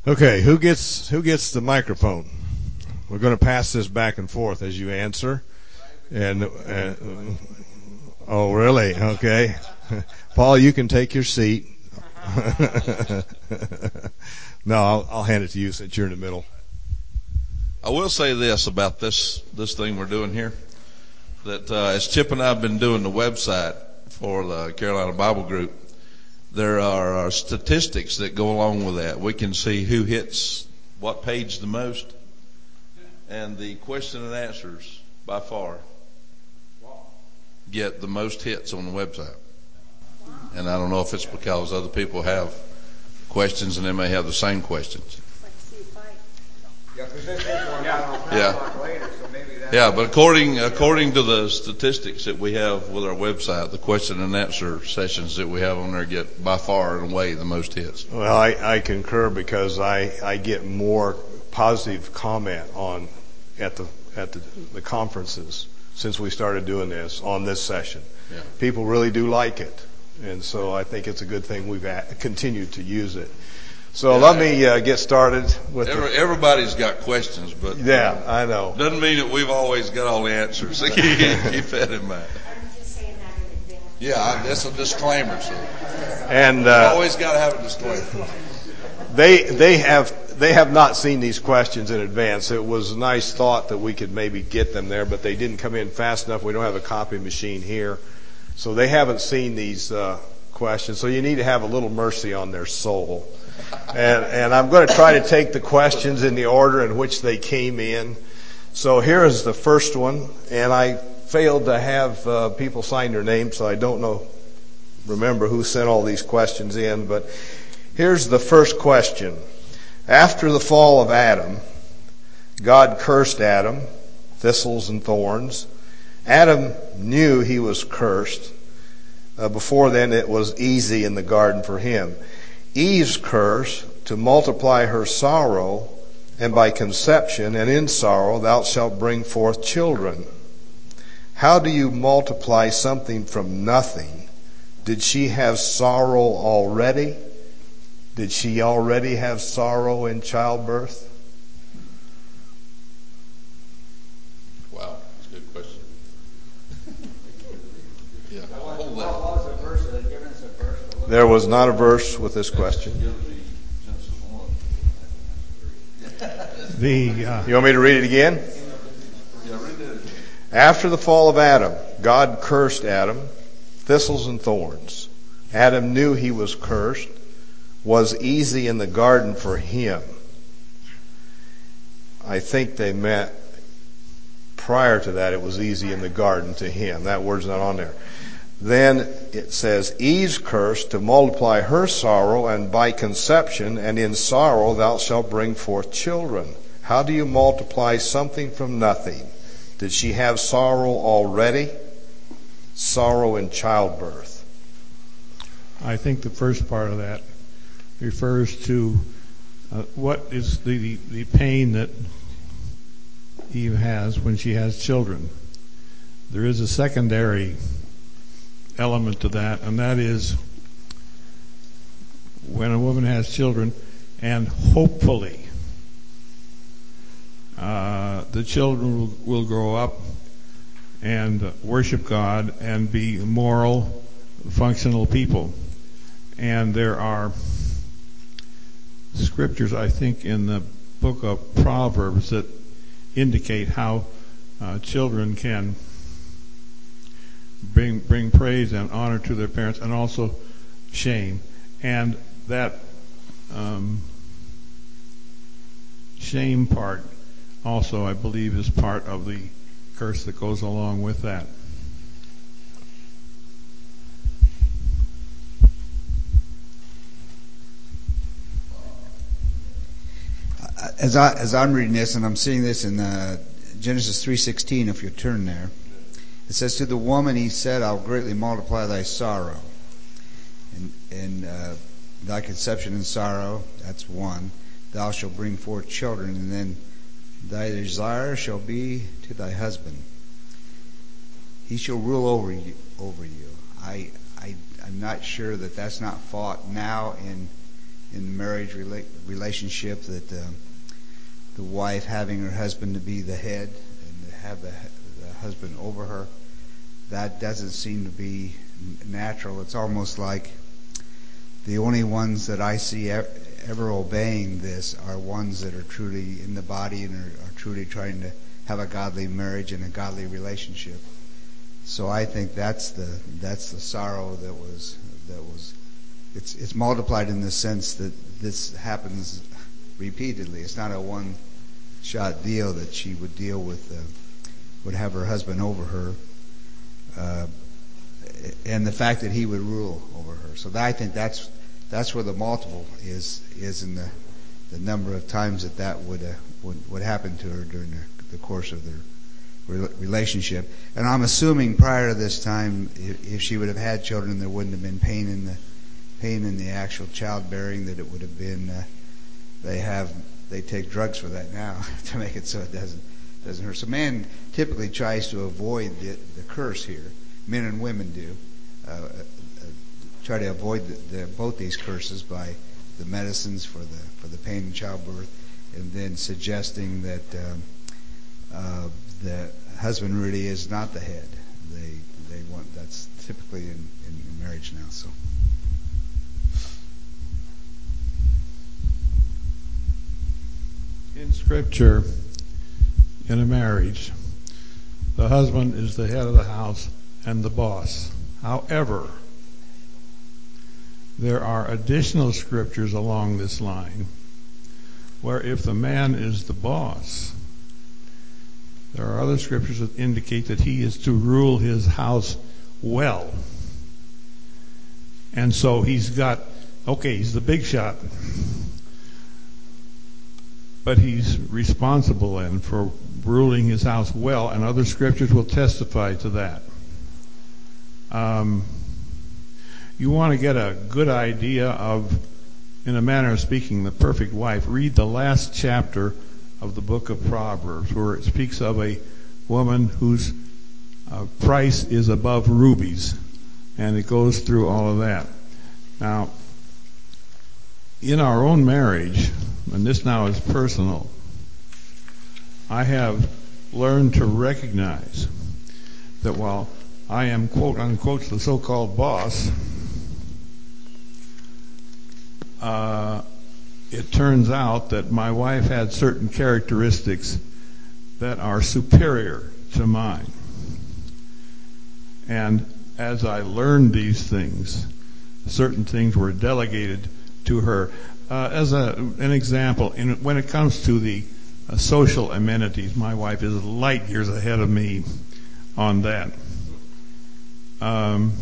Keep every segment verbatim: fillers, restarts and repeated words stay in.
Okay, who gets who gets the microphone? We're going to pass this back and forth as you answer. And uh, oh, really? Okay, Paul, you can take your seat. No, I'll, I'll hand it to you since you're in the middle. I will say this about this this thing we're doing here, that uh, as Chip and I have been doing the website for the Carolina Bible Group, there are, are statistics that go along with that. We can see who hits what page the most, and the question and answers by far get the most hits on the website. And I don't know if it's because other people have questions and they may have the same questions. Yeah, because this is one out on ten Yeah. o'clock later, so maybe that's... Yeah, but according according to the statistics that we have with our website, the question and answer sessions that we have on there get by far and away the most hits. Well, I, I concur because I, I get more positive comment on at the at the, the conferences since we started doing this on this session. Yeah. People really do like it, and so I think it's a good thing we've at, continued to use it. So Yeah. let me uh, get started with Every, the, everybody's got questions, but yeah, I know. doesn't mean that we've always got all the answers. So keep that in mind. I'm just saying that in advance. Yeah, I, that's a disclaimer. So And uh, always got to have a disclaimer. they they have they have not seen these questions in advance. It was a nice thought that we could maybe get them there, but they didn't come in fast enough. We don't have a copy machine here, so they haven't seen these uh, questions. So you need to have a little mercy on their soul. And, and I'm going to try to take the questions in the order in which they came in. So here is the first one, and I failed to have uh, people sign their names, so I don't know, remember who sent all these questions in. But here's the first question. After the fall of Adam, God cursed Adam, thistles and thorns. Adam knew he was cursed. Uh, before then, it was easy in the garden for him. Eve's curse, to multiply her sorrow, and by conception and in sorrow thou shalt bring forth children. How do you multiply something from nothing? Did she have sorrow already? Did she already have sorrow in childbirth? Wow, that's a good question. Yeah, hold What that. was the verse? Are they giving us a verse? to look There was not a verse with this question. The uh, You want me to read it again? Yeah, read that again. After the fall of Adam, God cursed Adam, thistles and thorns. Adam knew he was cursed, was easy in the garden for him. I think they meant prior to that it was easy in the garden to him. That word's not on there. Then it says, Eve's curse, to multiply her sorrow, and by conception and in sorrow thou shalt bring forth children. How do you multiply something from nothing? Did she have sorrow already? Sorrow in childbirth. I think the first part of that refers to uh, what is the, the pain that Eve has when she has children. There is a secondary element to that, and that is when a woman has children, and hopefully uh, the children will, will grow up and worship God and be moral, functional people. And there are scriptures, I think, in the book of Proverbs that indicate how uh, children can bring bring praise and honor to their parents, and also shame. And that um, shame part also, I believe, is part of the curse that goes along with that. As I as I'm reading this, and I'm seeing this in uh, Genesis three sixteen, if you turn there, it says, "To the woman he said, I'll greatly multiply thy sorrow, and and uh, thy conception and sorrow." That's one. Thou shalt bring forth children, and then thy desire shall be to thy husband. He shall rule over you. Over you. I I I'm not sure that that's not fought now in in the marriage rela- relationship, that uh, the wife having her husband to be the head and to have the, the husband over her, that doesn't seem to be natural. It's almost like the only ones that I see ever obeying this are ones that are truly in the body and are, are truly trying to have a godly marriage and a godly relationship. So I think that's the that's the sorrow that was that was it's it's multiplied in the sense that this happens repeatedly. It's not a one shot deal that she would deal with uh, would have her husband over her, uh, and the fact that he would rule over her. So that, I think that's that's where the multiple is is in the the number of times that that would uh, would would happen to her during the, the course of their relationship. And I'm assuming prior to this time, if, if she would have had children, there wouldn't have been pain in the pain in the actual childbearing. That it would have been uh, they have they take drugs for that now to make it so it doesn't doesn't hurt. So man typically tries to avoid the, the curse here. Men and women do uh, uh, try to avoid the, the, both these curses by the medicines for the for the pain in childbirth, and then suggesting that um, uh, the husband really is not the head. They they want that's typically in, in, in marriage now. So. In Scripture, in a marriage, the husband is the head of the house and the boss. However, there are additional scriptures along this line where if the man is the boss, there are other scriptures that indicate that he is to rule his house well. And so he's got, okay, he's the big shot, but he's responsible then for ruling his house well, and other scriptures will testify to that. Um, you want to get a good idea of, in a manner of speaking, the perfect wife. Read the last chapter of the book of Proverbs, where it speaks of a woman whose uh, price is above rubies, and it goes through all of that. Now, in our own marriage, and this now is personal, I have learned to recognize that while I am, quote unquote, the so-called boss, uh, it turns out that my wife had certain characteristics that are superior to mine. And as I learned these things, certain things were delegated to her. Uh, as a, an example, in, when it comes to the uh, social amenities, my wife is light years ahead of me on that. Um,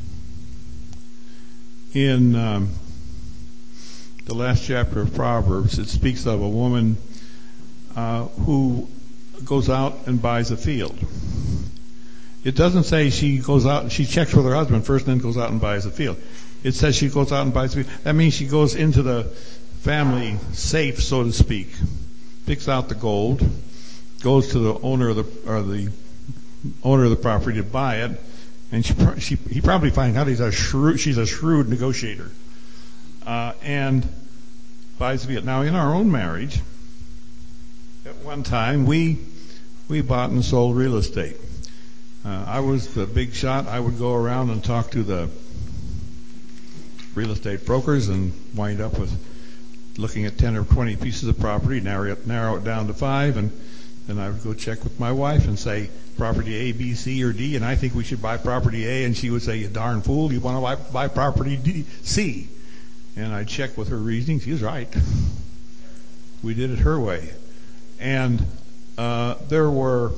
in um, the last chapter of Proverbs, it speaks of a woman uh, who goes out and buys a field. It doesn't say she goes out and she checks with her husband first and then goes out and buys a field. It says she goes out and buys a field. That means she goes into the family safe, so to speak, picks out the gold, goes to the owner of the or the owner of the property to buy it, and she, she he probably finds out he's a shrewd, she's a shrewd negotiator, uh, and buys the field. Now, in our own marriage, at one time we we bought and sold real estate. Uh, I was the big shot. I would go around and talk to the real estate brokers and wind up with looking at ten or twenty pieces of property, narrow it, narrow it down to five, and then I would go check with my wife and say, property A, B, C, or D, and I think we should buy property A, and she would say, you darn fool, you want to buy, buy property D, C. And I'd check with her reasoning. She was right. We did it her way. And uh, there were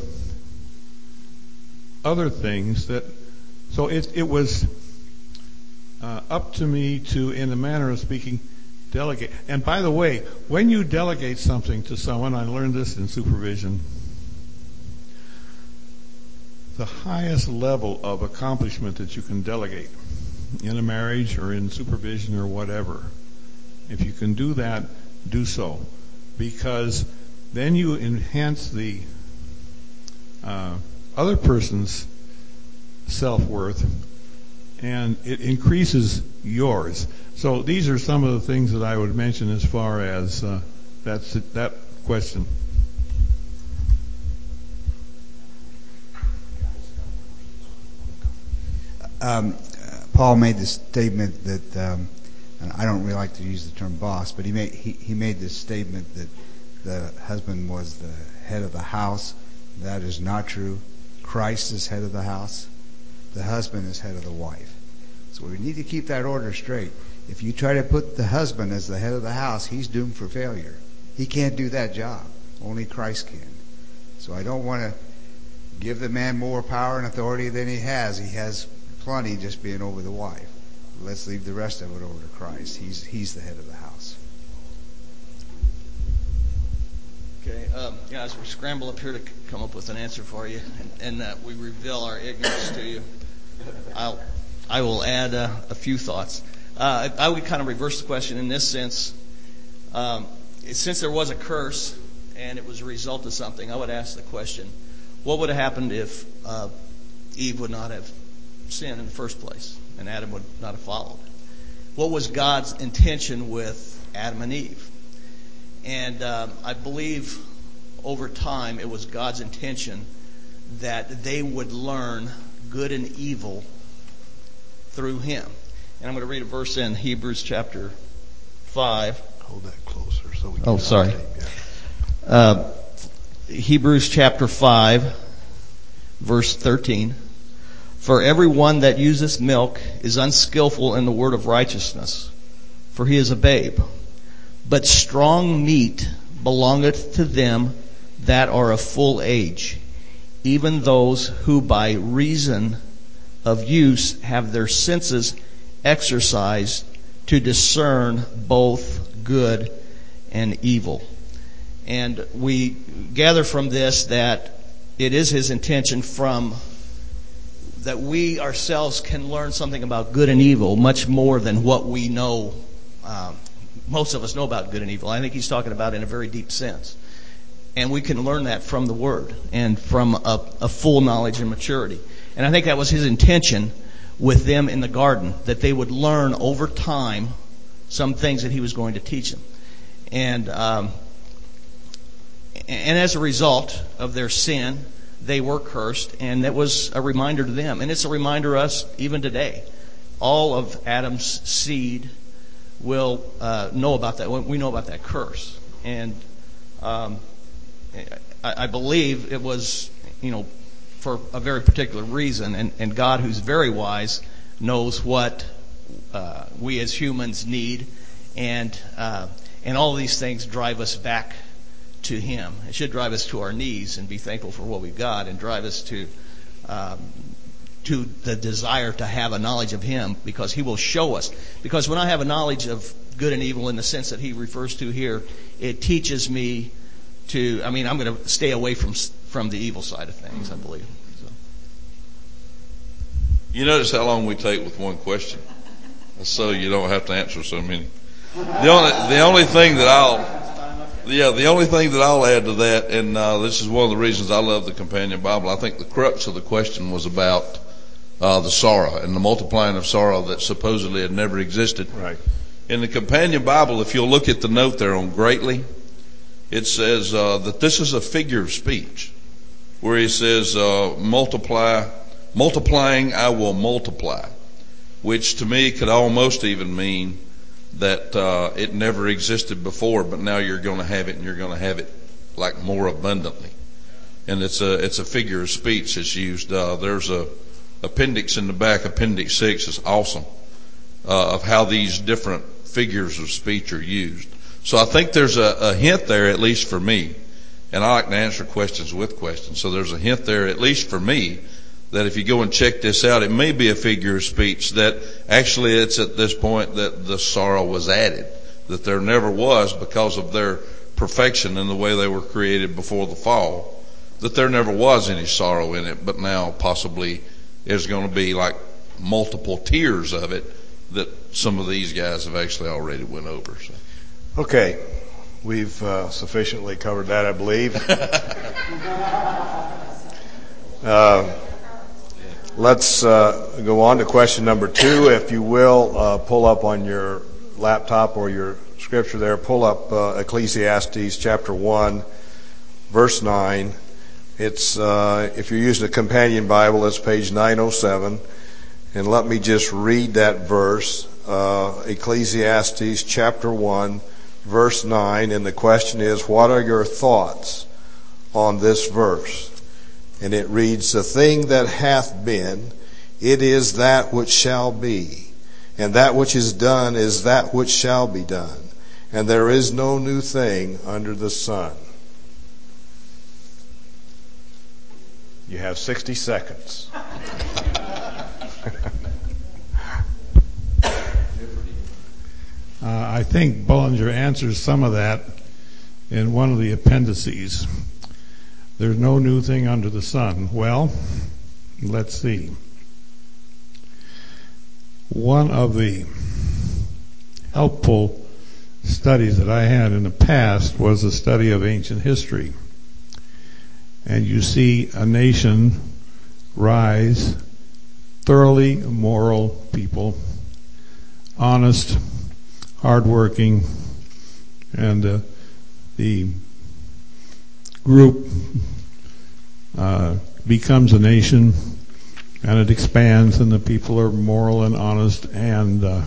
other things that, so it, it was uh, up to me to, in a manner of speaking, delegate. And by the way, when you delegate something to someone, I learned this in supervision, the highest level of accomplishment that you can delegate in a marriage or in supervision or whatever, if you can do that, do so. Because then you enhance the uh, other person's self-worth, and it increases yours. So these are some of the things that I would mention as far as uh, that's that question. Um, Paul made this statement that, um, and I don't really like to use the term boss, but he made he, he made this statement that the husband was the head of the house. That is not true. Christ is head of the house. The husband is head of the wife. So we need to keep that order straight. If you try to put the husband as the head of the house, he's doomed for failure. He can't do that job. Only Christ can. So I don't want to give the man more power and authority than he has. He has plenty just being over the wife. Let's leave the rest of it over to Christ. He's he's the head of the house. Okay, um, yeah, as we scramble up here to c- come up with an answer for you, and, and uh, we reveal our ignorance to you, I'll I will add uh, a few thoughts. Uh, I, I would kind of reverse the question in this sense. Um, since there was a curse and it was a result of something, I would ask the question: what would have happened if uh, Eve would not have sinned in the first place, and Adam would not have followed? What was God's intention with Adam and Eve? And um, I believe over time it was God's intention that they would learn good and evil through Him. And I'm going to read a verse in Hebrews chapter five. Hold that closer so we can. Oh, sorry. Yeah. Uh, Hebrews chapter five, verse thirteen. For everyone that useth milk is unskillful in the word of righteousness, for he is a babe. But strong meat belongeth to them that are of full age, even those who by reason of use have their senses exercised to discern both good and evil. And we gather from this that it is His intention from that we ourselves can learn something about good and evil much more than what we know. Um, most of us know about good and evil. I think He's talking about it in a very deep sense. And we can learn that from the Word and from a, a full knowledge and maturity. And I think that was His intention with them in the garden, that they would learn over time some things that He was going to teach them. And um, and as a result of their sin, they were cursed, and that was a reminder to them. And it's a reminder to us even today. All of Adam's seed will uh, know about that. We know about that curse. And um, I, I believe it was, you know, for a very particular reason. And, and God, who's very wise, knows what uh, we as humans need. And uh, and all of these things drive us back to Him. It should drive us to our knees and be thankful for what we've got, and drive us to um, to the desire to have a knowledge of Him, because He will show us. Because when I have a knowledge of good and evil in the sense that He refers to here, it teaches me to, I mean, I'm going to stay away from from the evil side of things, I believe. So. You notice how long we take with one question, so you don't have to answer so many. The only the only thing that I'll Yeah, the only thing that I'll add to that, and uh, this is one of the reasons I love the Companion Bible, I think the crux of the question was about uh, the sorrow and the multiplying of sorrow that supposedly had never existed. Right. In the Companion Bible, if you'll look at the note there on greatly, it says uh, that this is a figure of speech, where he says, uh, multiply, multiplying I will multiply, which to me could almost even mean that uh, it never existed before, but now you're going to have it, and you're going to have it like more abundantly. And it's a it's a figure of speech that's used. Uh, there's a appendix in the back, Appendix Six, is awesome uh, of how these different figures of speech are used. So I think there's a, a hint there, at least for me, and I like to answer questions with questions. So there's a hint there, at least for me, that if you go and check this out, it may be a figure of speech that actually it's at this point that the sorrow was added, that there never was, because of their perfection and the way they were created before the fall, that there never was any sorrow in it, but now possibly there's going to be like multiple tiers of it that some of these guys have actually already went over. So. Okay. We've uh, sufficiently covered that, I believe. uh, let's uh, go on to question number two. If you will, uh, pull up on your laptop or your scripture there, pull up uh, Ecclesiastes chapter one, verse nine. It's, uh, if you're using a companion Bible, it's page nine oh seven. And let me just read that verse, uh, Ecclesiastes chapter one, verse nine. And the question is, what are your thoughts on this verse? And it reads, the thing that hath been, it is that which shall be. And that which is done is that which shall be done. And there is no new thing under the sun. You have sixty seconds. Uh, I think Bullinger answers some of that in one of the appendices. There's no new thing under the sun. Well, let's see. One of the helpful studies that I had in the past was a study of ancient history. And you see a nation rise, thoroughly moral people, honest, hardworking, and uh, the group uh, becomes a nation, and it expands, and the people are moral and honest, and uh,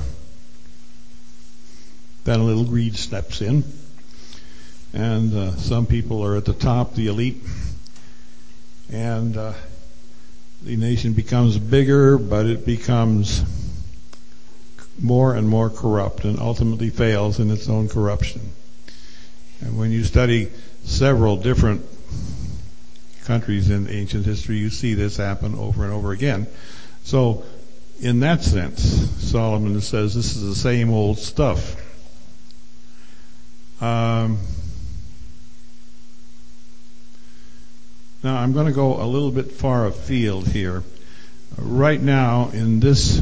then a little greed steps in, and uh, some people are at the top, the elite, and uh, the nation becomes bigger, but it becomes more and more corrupt and ultimately fails in its own corruption. And when you study several different countries in ancient history, you see this happen over and over again. So in that sense, Solomon says this is the same old stuff. Um, now I'm going to go a little bit far afield here. Right now in this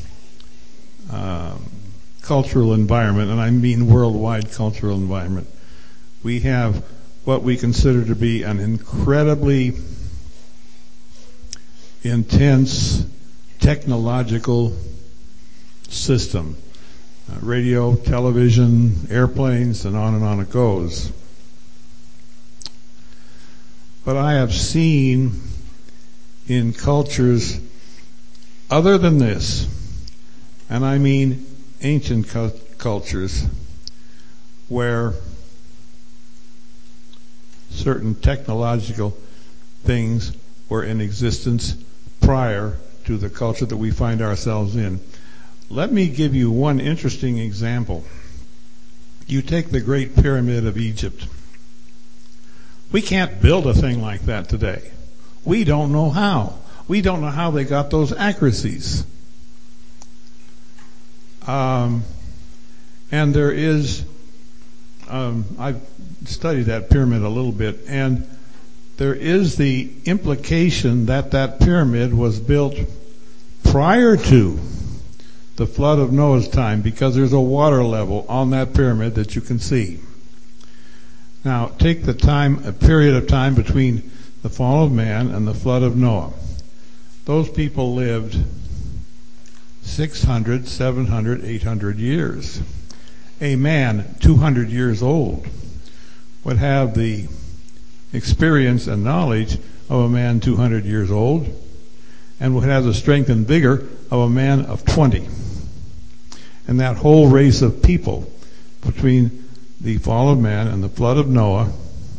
um, cultural environment, and I mean worldwide cultural environment, we have what we consider to be an incredibly intense technological system. Uh, radio, television, airplanes, and on and on it goes. But I have seen in cultures other than this, and I mean ancient cu- cultures, where certain technological things were in existence prior to the culture that we find ourselves in. Let me give you one interesting example. You take the Great Pyramid of Egypt. We can't build a thing like that today. We don't know how. We don't know how they got those accuracies. Um, and there is, um, I've studied that pyramid a little bit, and there is the implication that that pyramid was built prior to the flood of Noah's time, because there's a water level on that pyramid that you can see. Now, take the time, a period of time between the fall of man and the flood of Noah. Those people lived six hundred, seven hundred, eight hundred years. A man two hundred years old would have the experience and knowledge of a man two hundred years old, and would have the strength and vigor of a man of twenty. And that whole race of people between the fall of man and the flood of Noah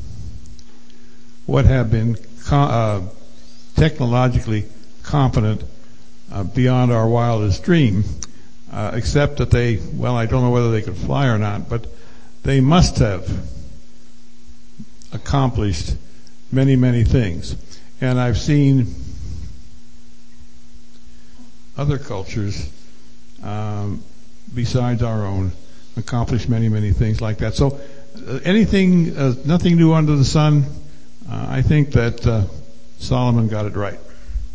would have been uh, technologically competent uh, beyond our wildest dream, uh, except that they, well, I don't know whether they could fly or not, but they must have accomplished many, many things. And I've seen other cultures um, besides our own accomplish many, many things like that. So uh, anything, uh, nothing new under the sun, uh, I think that uh, Solomon got it right.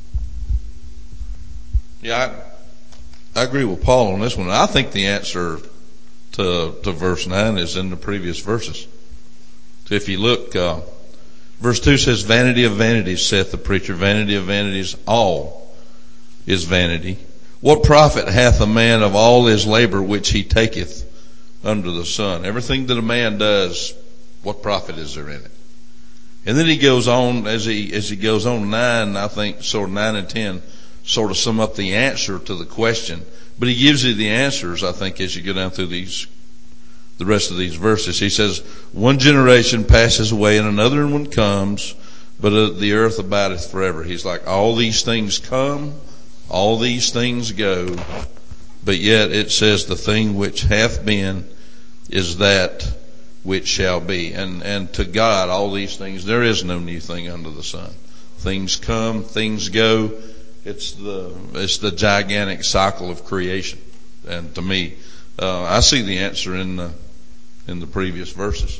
Yeah, I, I agree with Paul on this one. I think the answer to, to verse nine is in the previous verses. So if you look, uh, verse two says, vanity of vanities, saith the preacher, vanity of vanities, all is vanity. What profit hath a man of all his labor which he taketh under the sun? Everything that a man does, what profit is there in it? And then he goes on, as he, as he goes on, nine, I think, sort of nine and ten, sort of sum up the answer to the question. But he gives you the answers, I think, as you go down through these, the rest of these verses. He says, one generation passes away and another one comes, but uh, the earth abideth forever. He's like, all these things come, all these things go, but yet it says the thing which hath been is that which shall be. And, and to God, all these things, there is no new thing under the sun. Things come, things go. It's the, it's the gigantic cycle of creation. And to me, uh, I see the answer in the, in the previous verses.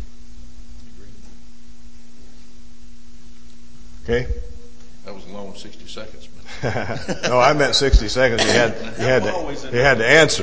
Okay. That was a long sixty seconds. No, I meant sixty seconds. You had, you had to, you had to answer.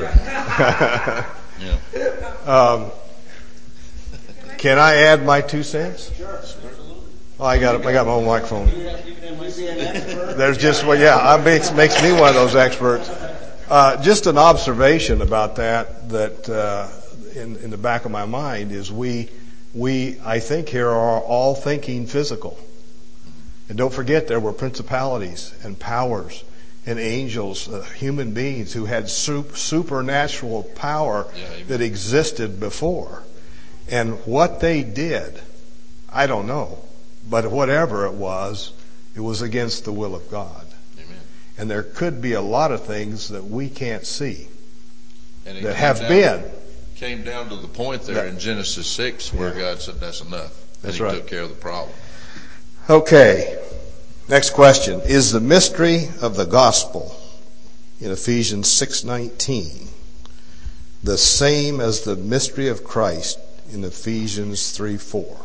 Yeah. Um, can I add my two cents? Sure. Oh, I got it. I got my own microphone. There's just, well, yeah, it makes, makes me one of those experts. Uh, just an observation about that, that, uh, in, in the back of my mind is we, we, I think here are all thinking physical. And don't forget there were principalities and powers and angels, uh, human beings who had sup- supernatural power yeah, that existed before. And what they did, I don't know, but whatever it was, it was against the will of God. Amen. And there could be a lot of things that we can't see And it that came have down, been. Came down to the point there That, in Genesis six where yeah. God said that's enough. And That's he right. took care of the problem. Okay. Next question. Is the mystery of the gospel in Ephesians six nineteen the same as the mystery of Christ in Ephesians three four?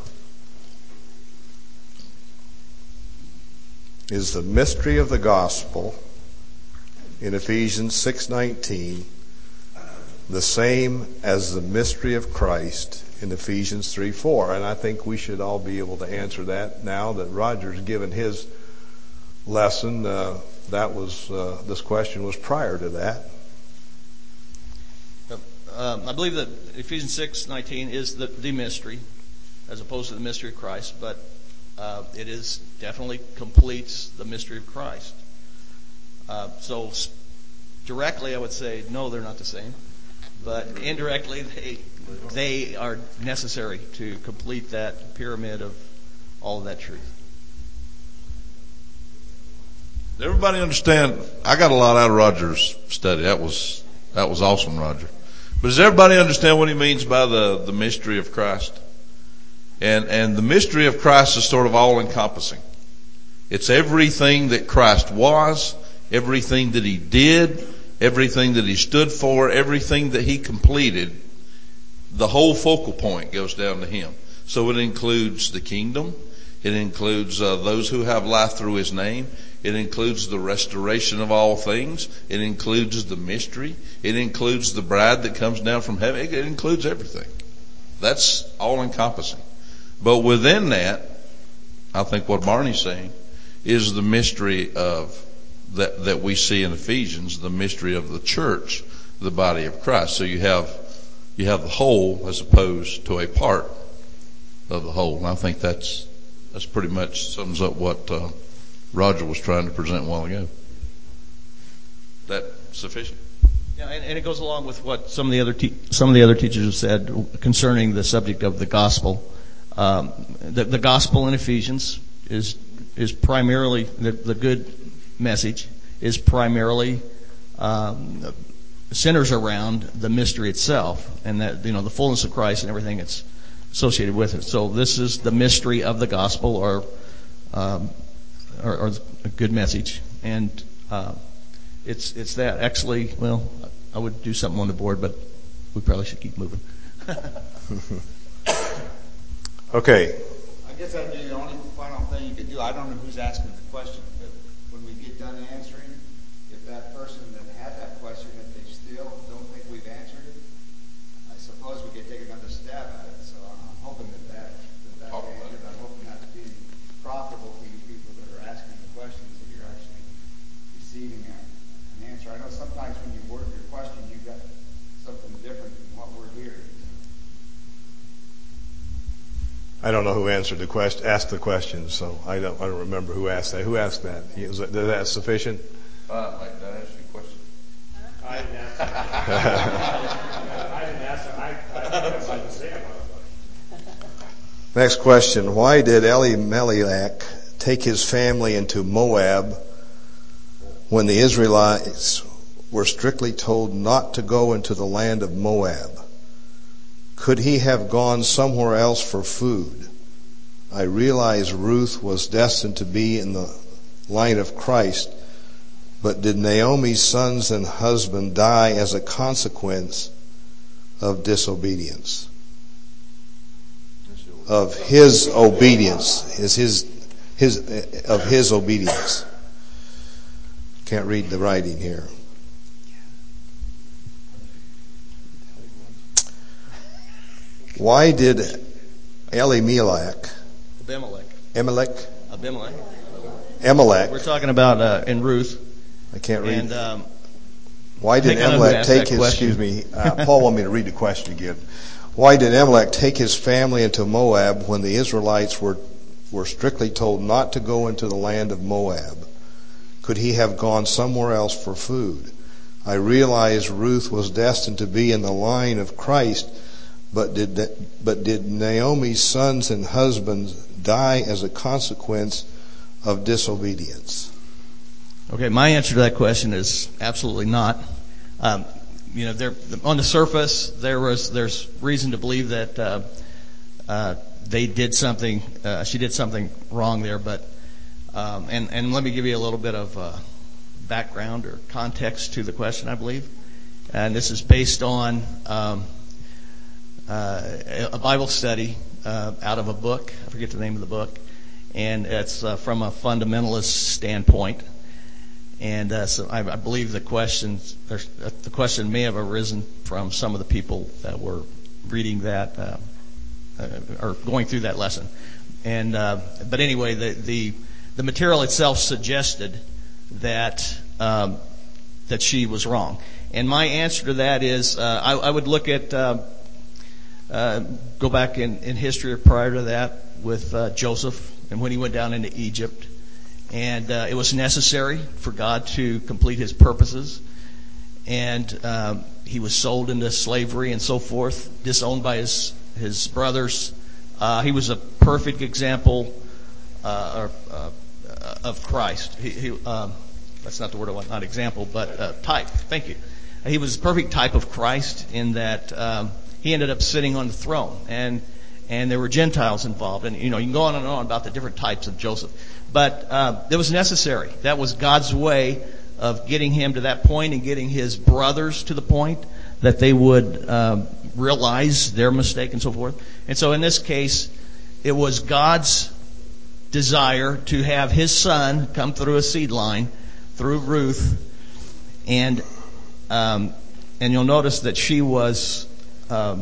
Is the mystery of the gospel in Ephesians six nineteen the same as the mystery of Christ in Ephesians three four? And I think we should all be able to answer that now that Roger's given his lesson. Uh, that was uh, this question was prior to that. Um, I believe that Ephesians six nineteen is the, the mystery, as opposed to the mystery of Christ, but uh, it is definitely completes the mystery of Christ. Uh, so directly, I would say no, they're not the same, but indirectly, they they are necessary to complete that pyramid of all of that truth. Does everybody understand? I got a lot out of Roger's study. That was that was awesome, Roger. But does everybody understand what he means by the, the mystery of Christ? And and the mystery of Christ is sort of all encompassing. It's everything that Christ was, everything that he did, everything that he stood for, everything that he completed. The whole focal point goes down to him. So it includes the kingdom. It includes uh, those who have life through his name. It includes the restoration of all things. It includes the mystery. It includes the bride that comes down from heaven. It includes everything. That's all encompassing. But within that, I think what Barney's saying is the mystery of that, that we see in Ephesians, the mystery of the church, the body of Christ. So you have, you have the whole as opposed to a part of the whole. And I think that's, that's pretty much sums up what, uh, Roger was trying to present a while ago. That sufficient? Yeah, and, and it goes along with what some of the other te- some of the other teachers have said concerning the subject of the gospel. Um, the, the gospel in Ephesians is is primarily the, the good message is primarily um, centers around the mystery itself, and that you know the fullness of Christ and everything that's associated with it. So this is the mystery of the gospel, or um, Or, or a good message, and uh, it's it's that. Actually, well, I would do something on the board, but we probably should keep moving. Okay. I guess that'd be the only final thing you could do. I don't know who's asking the question, but when we get done answering, if that person that had that question, if they still don't think we've answered it, I suppose we could take another stab at it. So I'm hoping that that, that that's answered. I'm hoping that to be profitable for you people that are asking the questions, that you're actually receiving sometimes when you word your question, you got something different than what we're hearing. I don't know who answered the question, asked the question, so I don't, I don't remember who asked that. Who asked that? Is that, is that sufficient? Uh, Mike, did I ask you a question? I didn't ask. I didn't ask. I, I have something to say about it. Next question. Why did Elimelech take his family into Moab when the Israelites were strictly told not to go into the land of Moab? Could he have gone somewhere else for food? I realize Ruth was destined to be in the line of Christ, but did Naomi's sons and husband die as a consequence of disobedience? Of his obedience, is his his of his obedience. Can't read the writing here. Why did Elimelech, Abimelech. Abimelech, Abimelech. Abimelech, We're talking about uh, in Ruth. I can't read. And um, Why did I think I know who Abimelech asked take that his, question. excuse me, uh, Paul wanted me to read the question again. Why did Abimelech take his family into Moab when the Israelites were, were strictly told not to go into the land of Moab? Could he have gone somewhere else for food? I realize Ruth was destined to be in the line of Christ, but did, but did Naomi's sons and husbands die as a consequence of disobedience? Okay, my answer to that question is absolutely not. Um, you know, there, on the surface, there was there's reason to believe that uh, uh, they did something. Uh, she did something wrong there, but um, and and let me give you a little bit of uh, background or context to the question, I believe, and this is based on um, uh, a Bible study uh, out of a book. I forget the name of the book, and it's uh, from a fundamentalist standpoint. And uh, so I, I believe the question, uh, the question may have arisen from some of the people that were reading that uh, uh, or going through that lesson. And uh, but anyway, the, the the material itself suggested that um, that she was wrong. And my answer to that is uh, I, I would look at uh, uh, go back in, in history prior to that with uh, Joseph and when he went down into Egypt. And uh, it was necessary for God to complete his purposes. And um, he was sold into slavery and so forth, disowned by his, his brothers. Uh, he was a perfect example uh, uh, of Christ. He, he, um, that's not the word I want, not example, but uh, type. Thank you. He was a perfect type of Christ in that um, he ended up sitting on the throne. And and there were Gentiles involved. And, you know, you can go on and on about the different types of Joseph. But uh, it was necessary. That was God's way of getting him to that point and getting his brothers to the point that they would uh, realize their mistake and so forth. And so in this case, it was God's desire to have his son come through a seed line, through Ruth. And um, and you'll notice that she was um,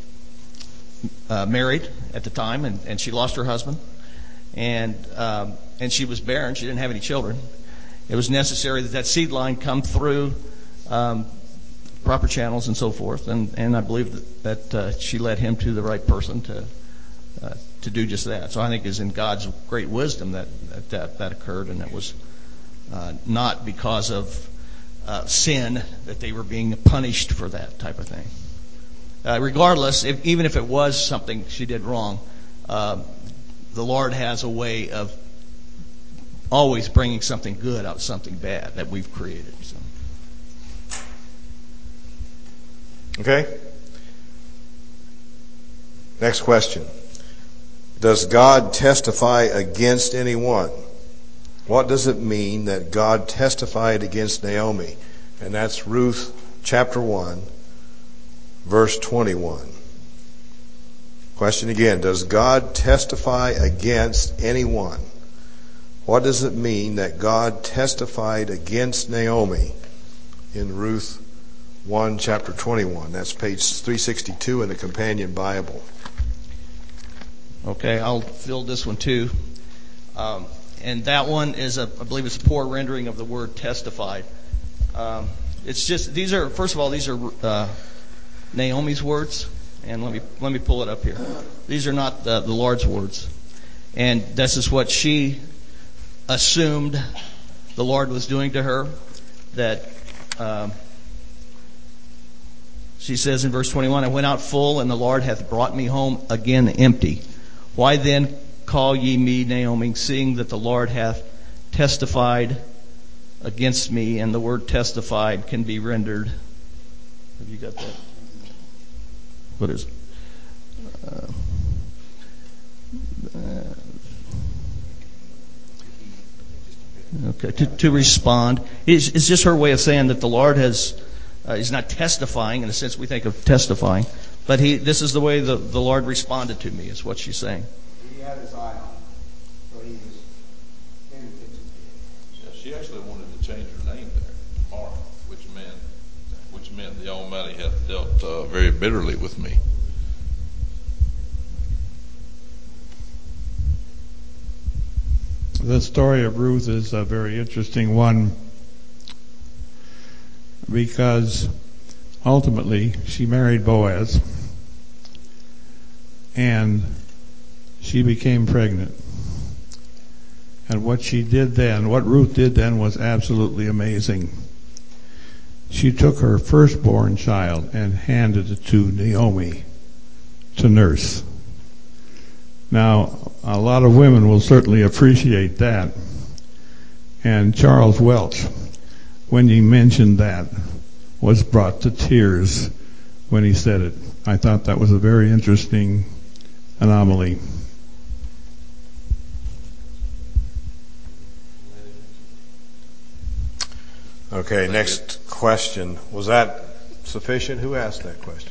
uh, married at the time, and, and she lost her husband. And um, and she was barren. She didn't have any children. It was necessary that that seed line come through um, proper channels and so forth. And, and I believe that, that uh, she led him to the right person to uh, to do just that. So I think it's in God's great wisdom that that, that, that occurred, and that was uh, not because of uh, sin that they were being punished for that type of thing. Uh, regardless, if, even if it was something she did wrong, uh, the Lord has a way of always bringing something good out of something bad that we've created. So. Okay. Next question. Does God testify against anyone? What does it mean that God testified against Naomi? And that's Ruth chapter one, verse twenty-one. Question again. Does God testify against anyone? What does it mean that God testified against Naomi in Ruth one, chapter twenty-one? That's page three sixty-two in the Companion Bible. Okay, I'll fill this one too. Um, and that one is, a, I believe it's a poor rendering of the word testified. Um, It's just, these are, first of all, these are uh, Naomi's words. And let me let me pull it up here. These are not the, the Lord's words. And this is what she assumed the Lord was doing to her. That um, she says in verse twenty-one, I went out full, and the Lord hath brought me home again empty. Why then call ye me Naomi, seeing that the Lord hath testified against me? And the word testified can be rendered. Have you got that? What is it? Uh, uh, okay, to, to respond. It's, it's just her way of saying that the Lord has, uh, he's not testifying in the sense we think of testifying, but he, this is the way the, the Lord responded to me, is what she's saying. He had his eye on him, so he was paying attention. Yeah, she actually wanted to change her name there, Mara, which meant, which meant the Almighty hath dealt uh, very bitterly with me. The story of Ruth is a very interesting one because ultimately she married Boaz and she became pregnant. And what she did then, what Ruth did then was absolutely amazing. She took her firstborn child and handed it to Naomi to nurse. Now, a lot of women will certainly appreciate that. And Charles Welch, when he mentioned that, was brought to tears when he said it. I thought that was a very interesting anomaly. Okay, next question. Was that sufficient? Who asked that question?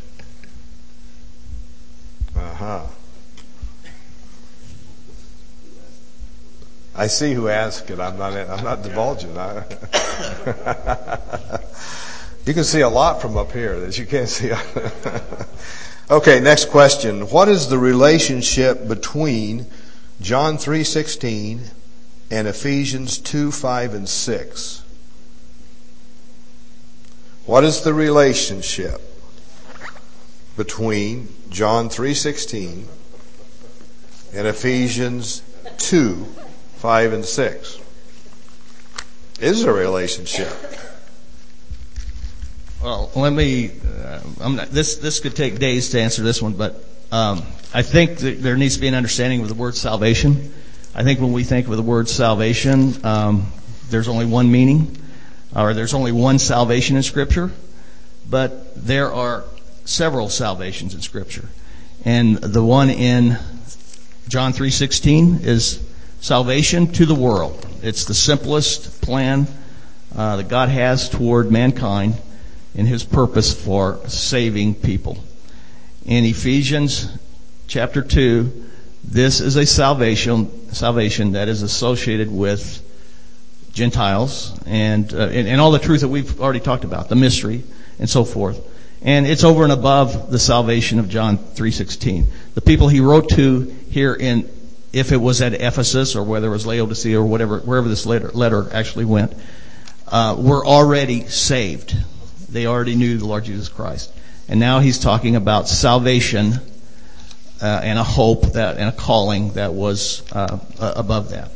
Uh-huh. I see who asked it. I'm not. I'm not divulging. I, you can see a lot from up here that you can't see. Okay, next question. What is the relationship between John three sixteen and Ephesians two five and six? What is the relationship between John three sixteen and Ephesians two five and six? Is there a relationship? Well, let me. Uh, I'm not, this this could take days to answer this one, but um, I think that there needs to be an understanding of the word salvation. I think when we think of the word salvation, um, there's only one meaning, or there's only one salvation in Scripture, but there are several salvations in Scripture, and the one in John three sixteen is salvation to the world. It's the simplest plan uh, that God has toward mankind in His purpose for saving people. In Ephesians chapter two, this is a salvation salvation that is associated with Gentiles and, uh, and and all the truth that we've already talked about, the mystery and so forth. And it's over and above the salvation of John three sixteen. The people he wrote to here in, if it was at Ephesus or whether it was Laodicea or whatever, wherever this letter, letter actually went, uh, were already saved. They already knew the Lord Jesus Christ. And now he's talking about salvation uh, and a hope that and a calling that was uh, above that.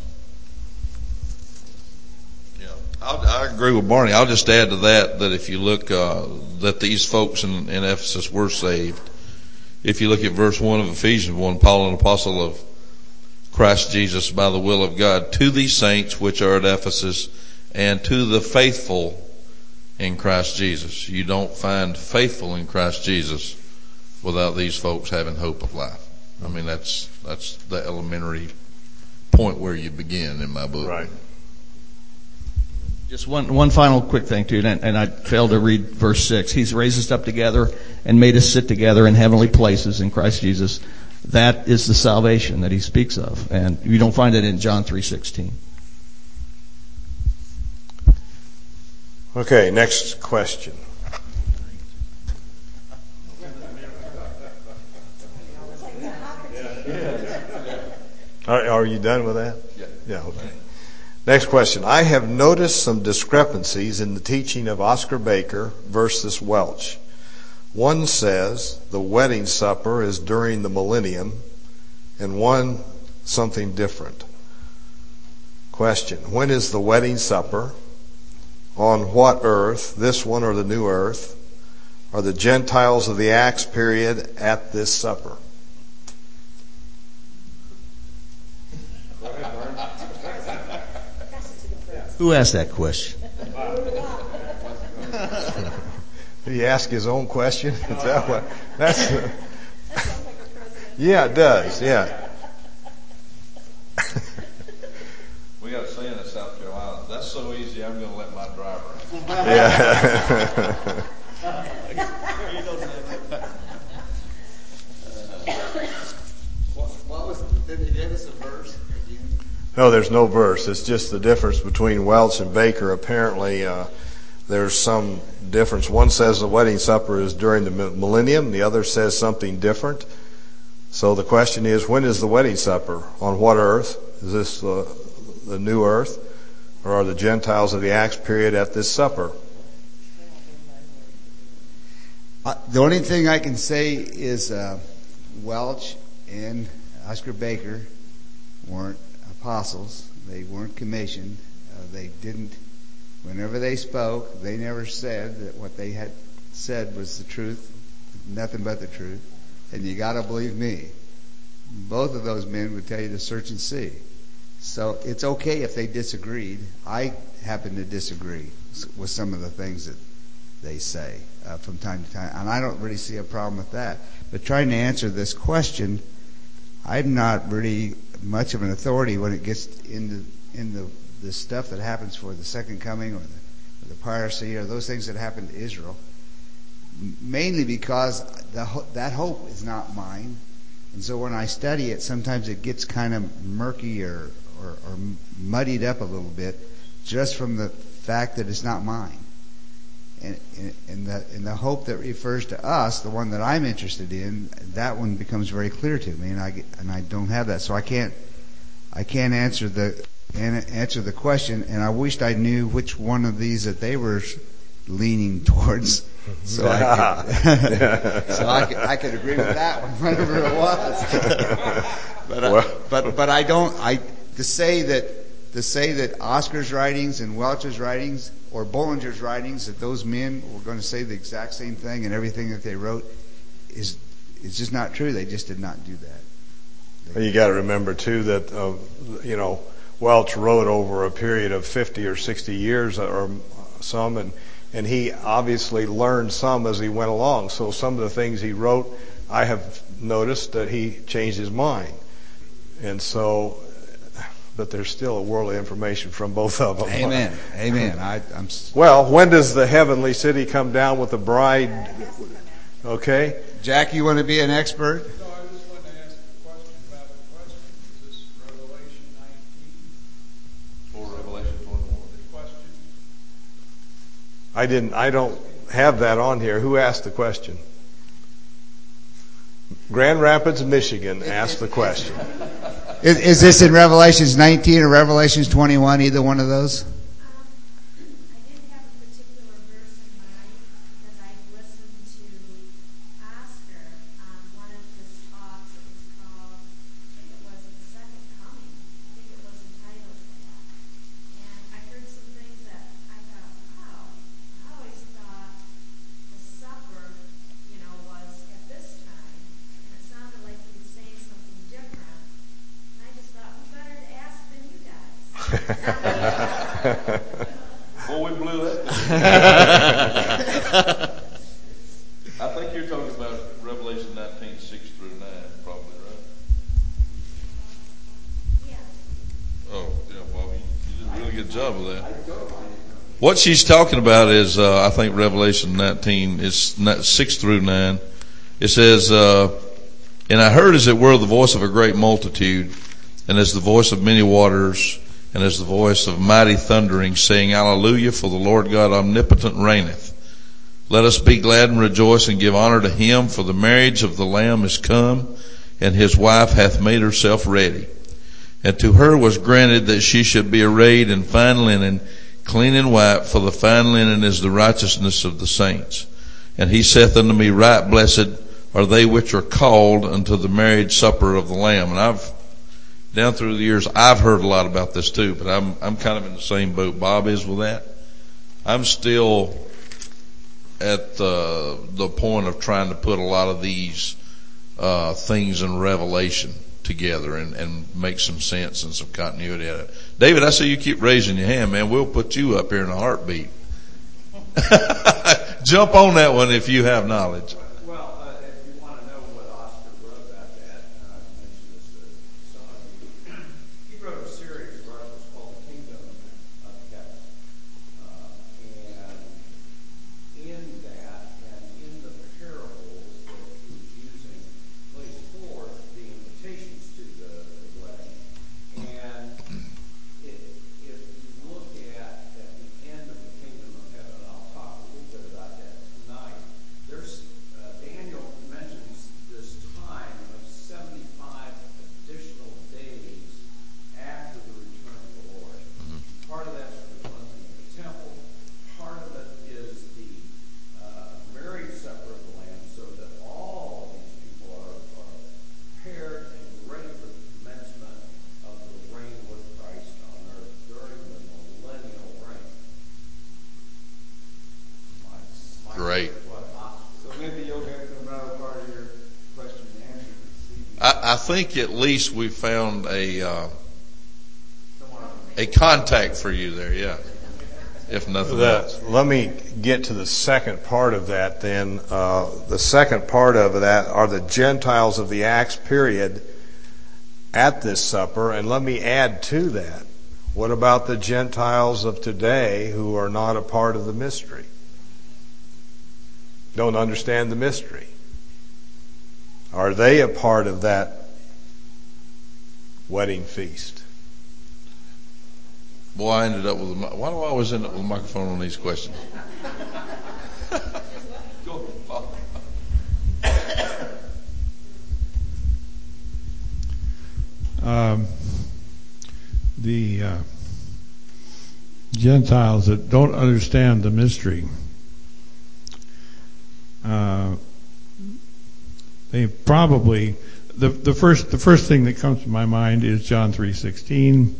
Yeah, I'll, I agree with Barney. I'll just add to that that if you look, uh, that these folks in, in Ephesus were saved. If you look at verse one of Ephesians one, Paul, an apostle of Christ Jesus by the will of God, to these saints which are at Ephesus, and to the faithful in Christ Jesus. You don't find faithful in Christ Jesus without these folks having hope of life. I mean, that's that's the elementary point where you begin in my book. Right. Just one one final quick thing, too, and, and I failed to read verse six. He's raised us up together and made us sit together in heavenly places in Christ Jesus. That is the salvation that he speaks of, and you don't find it in John three sixteen. Okay, next question. Are, are you done with that? Yeah. Yeah, okay. Next question. I have noticed some discrepancies in the teaching of Oscar Baker versus Welch. One says the wedding supper is during the millennium, and one something different. Question. When is the wedding supper? On what earth? This one or the new earth? Are the Gentiles of the Acts period at this supper? Who asked that question? Did he ask his own question? Is that what? That's. The, yeah, it does. Yeah. We got a saying in South Carolina. That's so easy. I'm going to let my driver. Yeah. what, what was? Did they give us a verse again? No, there's no verse. It's just the difference between Welch and Baker. Apparently, uh, there's some difference. One says the wedding supper is during the millennium. The other says something different. So the question is, when is the wedding supper? On what earth? Is this uh, the new earth? Or are the Gentiles of the Acts period at this supper? Uh, the only thing I can say is uh, Welch and Oscar Baker weren't apostles. They weren't commissioned. Uh, they didn't, whenever they spoke, they never said that what they had said was the truth, nothing but the truth. And you gotta believe me. Both of those men would tell you to search and see. So it's okay if they disagreed. I happen to disagree with some of the things that they say uh, from time to time, and I don't really see a problem with that. But trying to answer this question, I'm not really much of an authority when it gets into in the the stuff that happens for the second coming or the, or the piracy or those things that happen to Israel. Mainly because the, that hope is not mine, and so when I study it, sometimes it gets kind of murky or, or, or muddied up a little bit, just from the fact that it's not mine. And, and, the, and the hope that refers to us, the one that I'm interested in, that one becomes very clear to me, and I and I don't have that, so I can't I can't answer the answer the question. And I wished I knew which one of these that they were leaning towards, so I could, so I could, I could agree with that one, whatever it was. but I, but but I don't. I to say that. To say that Oscar's writings and Welch's writings or Bollinger's writings, that those men were going to say the exact same thing and everything that they wrote is is just not true. They just did not do that. Well, you got to remember too that uh, you know Welch wrote over a period of fifty or sixty years or some, and and he obviously learned some as he went along. So some of the things he wrote, I have noticed that he changed his mind, and so. But there's still a world of information from both of them. Amen. Amen. I, I'm. Well, when does the heavenly city come down with the bride? Okay. Jack, you want to be an expert? No, I just wanted to ask a question about the question. Is this Revelation nineteen? Or Revelation twenty-one? The question? I didn't. I don't have that on here. Who asked the question? Grand Rapids, Michigan asked the question. Is, is this in Revelations nineteen or Revelations twenty-one? Either one of those? Um, I didn't have a particular verse in mind because I listened to Oscar on one of his talks. It was called, I think it was The Second Coming. I think it was entitled that. And I heard some things that I thought, wow, I always thought the supper, you know, was at this time. And it sounded like he was saying something different. I just thought, who better to ask than you guys? Well, we blew it. I think you're talking about Revelation nineteen, six through nine, probably, right? Yeah. Oh, yeah, well, you, you did a really good job of that. What she's talking about is, uh, I think Revelation nineteen is six through nine. It says, uh, and I heard as it were the voice of a great multitude, and as the voice of many waters, and as the voice of mighty thundering, saying, Hallelujah, for the Lord God omnipotent reigneth. Let us be glad and rejoice and give honor to him, for the marriage of the Lamb is come, and his wife hath made herself ready. And to her was granted that she should be arrayed in fine linen, clean and white, for the fine linen is the righteousness of the saints. And he saith unto me, right blessed are they which are called unto the marriage supper of the Lamb. And I've, down through the years, I've heard a lot about this too, but I'm, I'm kind of in the same boat Bob is with that. I'm still at the, the point of trying to put a lot of these, uh, things in Revelation together and, and make some sense and some continuity out of it. David, I see you keep raising your hand, man. We'll put you up here in a heartbeat. Jump on that one if you have knowledge. Well, uh, if you want to know what Oscar wrote about that, uh, I mentioned this to some of you. He wrote a series of articles called The Kingdom of Heaven. Uh, and in that, and in the parables that he's using, lays forth the invitations to the, the wedding. And it, if you look at, at the end of the Kingdom of Heaven, and I'll talk a little bit about that tonight, there's, uh, Daniel mentions this time of seventy-five additional days after the return of the Lord. Part of that's for the cleansing of the temple. Part of it is the uh, marriage supper of the Lamb, so that all of these people are, are prepared and ready for the commencement of the reign with Christ on earth during the millennial reign. My, my Great. what Oscar. So maybe you'll get to another part of your question and answer this evening. I, I think at least we found a, uh, Someone else. a contact for you there, yeah. If nothing else. The, let me get to the second part of that then. Uh, the second part of that are the Gentiles of the Acts period at this supper. And let me add to that. What about the Gentiles of today who are not a part of the mystery? Don't understand the mystery. Are they a part of that wedding feast? Boy, I ended up with a, mi- why do I always end up with a microphone on these questions? Go ahead, Bob. Um, the uh, Gentiles that don't understand the mystery, uh, they probably the the first the first thing that comes to my mind is John three sixteen,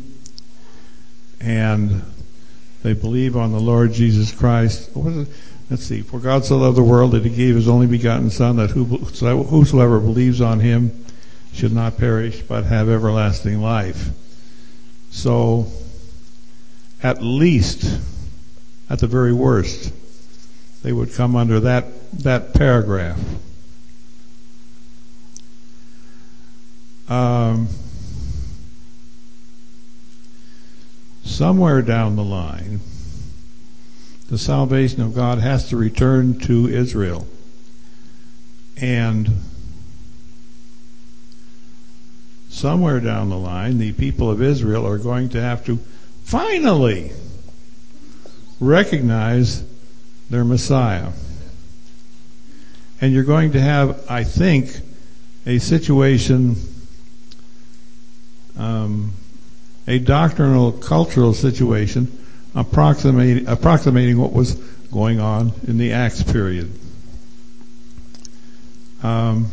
and they believe on the Lord Jesus Christ. What is it? Let's see. For God so loved the world that He gave His only begotten Son, that whosoever believes on Him should not perish but have everlasting life. So, at least, at the very worst, they would come under that that paragraph. Um, somewhere down the line, the salvation of God has to return to Israel. And somewhere down the line, the people of Israel are going to have to finally recognize their Messiah. And you're going to have, I think, a situation, um, a doctrinal, cultural situation approximating, approximating what was going on in the Acts period. Um,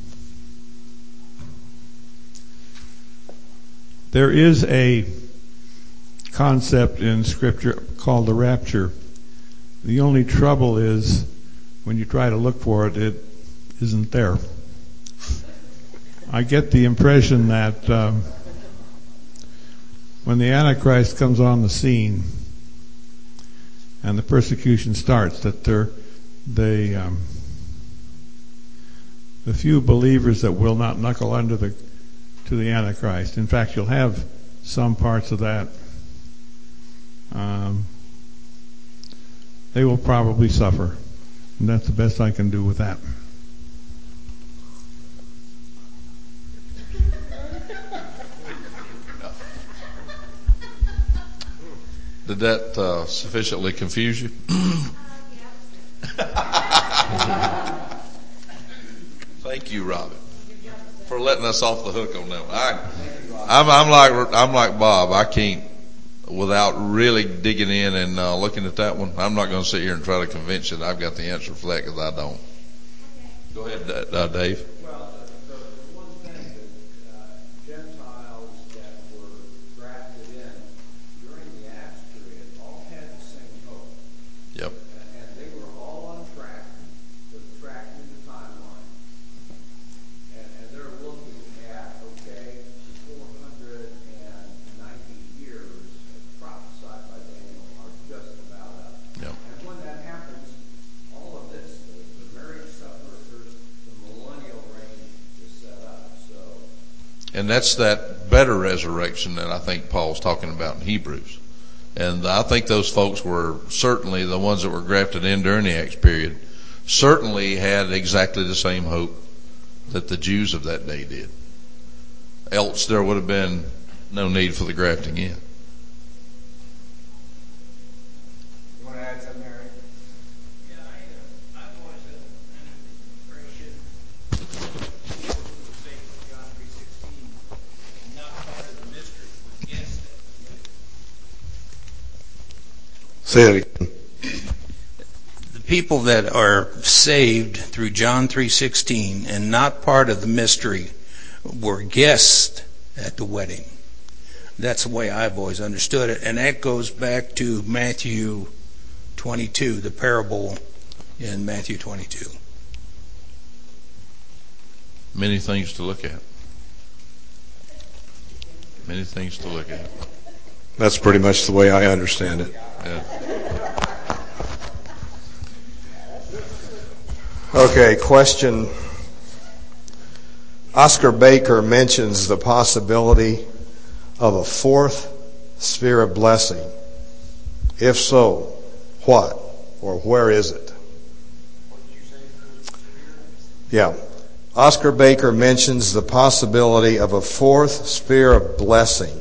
there is a concept in Scripture called the rapture. The only trouble is when you try to look for it, it isn't there. I get the impression that um, when the Antichrist comes on the scene and the persecution starts, that they're, they, um, the few believers that will not knuckle under the to the Antichrist. In fact, you'll have some parts of that. Um, they will probably suffer, and that's the best I can do with that. Did that uh, sufficiently confuse you? Thank you, Robin. for letting us off the hook on that one. I, I'm, I'm like, I'm like Bob. I can't, without really digging in and uh, looking at that one, I'm not going to sit here and try to convince you that I've got the answer for that, because I don't. Go ahead, uh, Dave. Well, the, the, the one thing that uh, Gentiles that were grafted in during the Acts period all had the same hope. Yep. And, and they were all on track with tracking the timeline. And, and they're looking at, okay, the four hundred ninety years prophesied by Daniel are just about up. Yep. And when that happens, all of this, the, the marriage supper, the millennial reign is set up. So, And that's that better resurrection that I think Paul's talking about in Hebrews. And I think those folks were certainly the ones that were grafted in during the Acts period, certainly had exactly the same hope that the Jews of that day did. Else there would have been no need for the grafting in. You want to add something, Harry? Yeah, I, uh, I've always had under the impression people who were saved from John three sixteen and not part of the mystery was guessed at the wedding. Say that again. The people that are saved through John three sixteen and not part of the mystery were guests at the wedding. That's the way I've always understood it. And that goes back to Matthew twenty-two, the parable in Matthew twenty-two. Many things to look at. Many things to look at. That's pretty much the way I understand it. Yeah. Okay, question. Oscar Baker mentions the possibility of a fourth sphere of blessing. If so, what or where is it? Yeah. Oscar Baker mentions the possibility of a fourth sphere of blessing.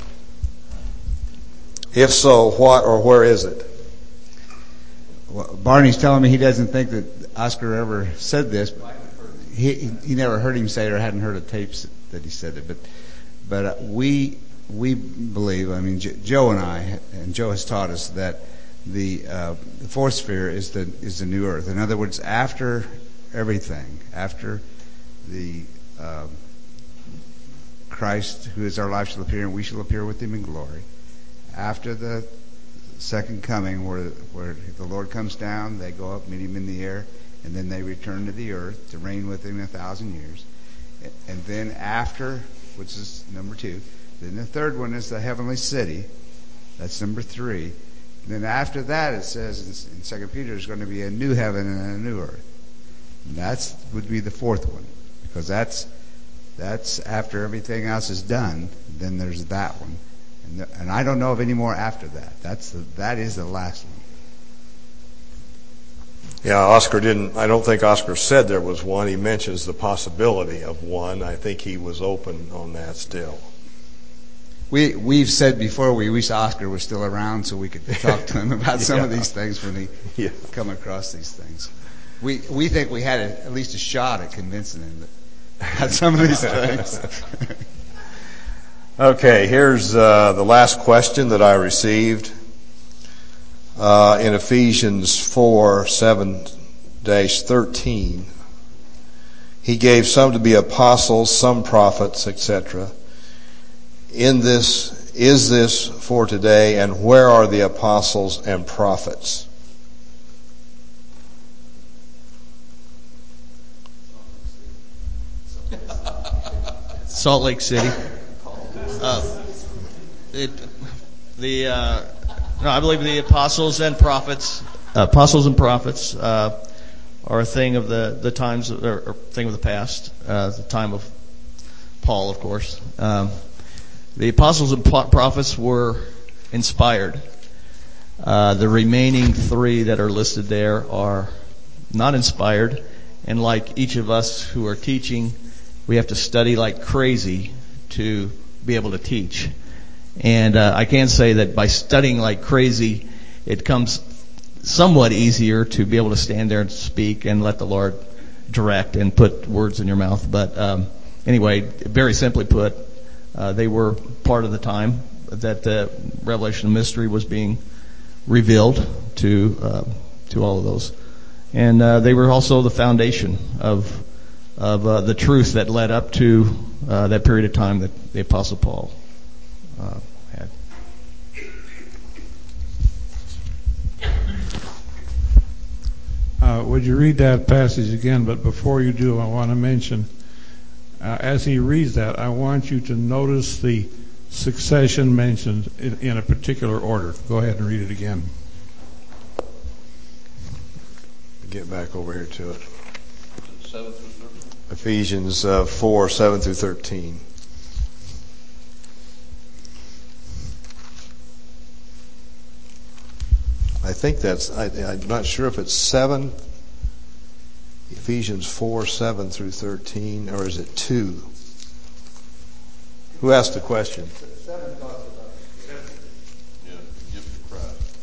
If so, what or where is it? Well, Barney's telling me he doesn't think that Oscar ever said this. But he he never heard him say it or hadn't heard of tapes that he said it. But but uh, we we believe. I mean, J- Joe and I, and Joe has taught us that the, uh, the fourth sphere is the is the new earth. In other words, after everything, after the uh, Christ, who is our life, shall appear, and we shall appear with him in glory. After the second coming, where where the Lord comes down, they go up, meet him in the air, and then they return to the earth to reign with him a thousand years. And then after, which is number two, then the third one is the heavenly city. That's number three. And then after that, it says in, in Second Peter, there's going to be a new heaven and a new earth. And that's would be the fourth one, because that's that's after everything else is done. Then there's that one. And, and I don't know of any more after that. That's the, that is the last one. Yeah, Oscar didn't, I don't think Oscar said there was one. He mentions the possibility of one. I think he was open on that still. We, we've said before we wish Oscar was still around so we could talk to him about some Yeah. of these things when he Yeah. come across these things. We, we think we had a, at least a shot at convincing him about some of these things. Okay, here's uh, the last question that I received uh, in Ephesians four, seven thirteen. He gave some to be apostles, some prophets, et cetera. In this, is this for today, and where are the apostles and prophets? Salt Lake City. Uh, it, the uh, no, I believe the apostles and prophets, uh, apostles and prophets, uh, are a thing of the the times, or, or thing of the past. Uh, the time of Paul, of course. Um, the apostles and prophets were inspired. Uh, the remaining three that are listed there are not inspired, and like each of us who are teaching, we have to study like crazy to be able to teach. And uh, I can say that by studying like crazy, it comes somewhat easier to be able to stand there and speak and let the Lord direct and put words in your mouth. But um, anyway, very simply put, uh, they were part of the time that the revelation of mystery was being revealed to uh, to all of those, and uh, they were also the foundation of of uh, the truth that led up to uh, that period of time that the Apostle Paul uh, had. Uh, would you read that passage again? But before you do, I want to mention, uh, as he reads that, I want you to notice the succession mentioned in, in a particular order. Go ahead and read it again. Get back over here to it. Ephesians uh, four, seven through thirteen. I think that's, I, I'm not sure if it's seven, Ephesians four, seven through thirteen, or is it two? Who asked the question? Seven talks about Yeah, the gift of Christ.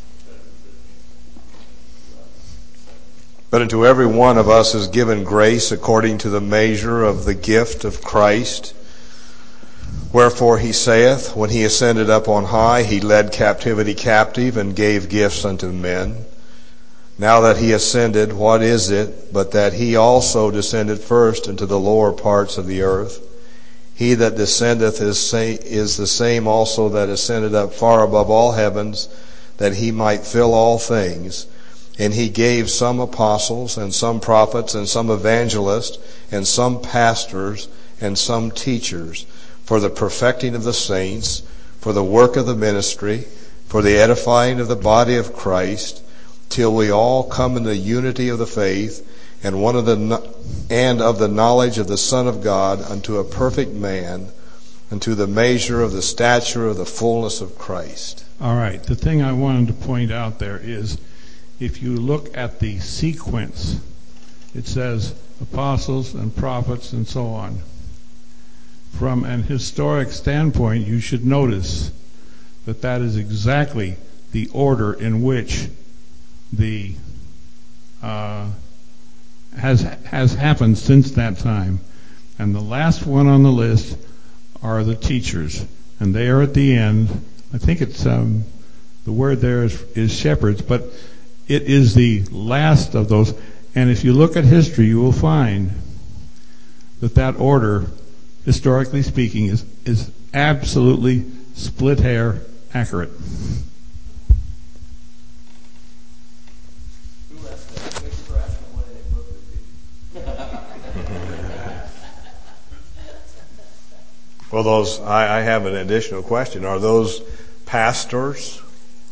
But unto every one of us is given grace according to the measure of the gift of Christ. Wherefore he saith, when he ascended up on high, he led captivity captive and gave gifts unto men. Now that he ascended, what is it but that he also descended first into the lower parts of the earth? He that descendeth is, say, is the same also that ascended up far above all heavens, that he might fill all things. And he gave some apostles, and some prophets, and some evangelists, and some pastors, and some teachers, for the perfecting of the saints, for the work of the ministry, for the edifying of the body of Christ, till we all come in the unity of the faith, and one of the and of the knowledge of the Son of God, unto a perfect man, unto the measure of the stature of the fullness of Christ. All right. The thing I wanted to point out there is, if you look at the sequence, it says apostles and prophets and so on. From an historic standpoint, you should notice that that is exactly the order in which the uh, has has happened since that time. And the last one on the list are the teachers, and they are at the end. I think it's um, the word there is, is shepherds, but it is the last of those. And if you look at history, you will find that that order, historically speaking, is, is absolutely split hair accurate. Who asked that? Thank you for asking what it book would be. Well, those, I, I have an additional question. Are those pastors,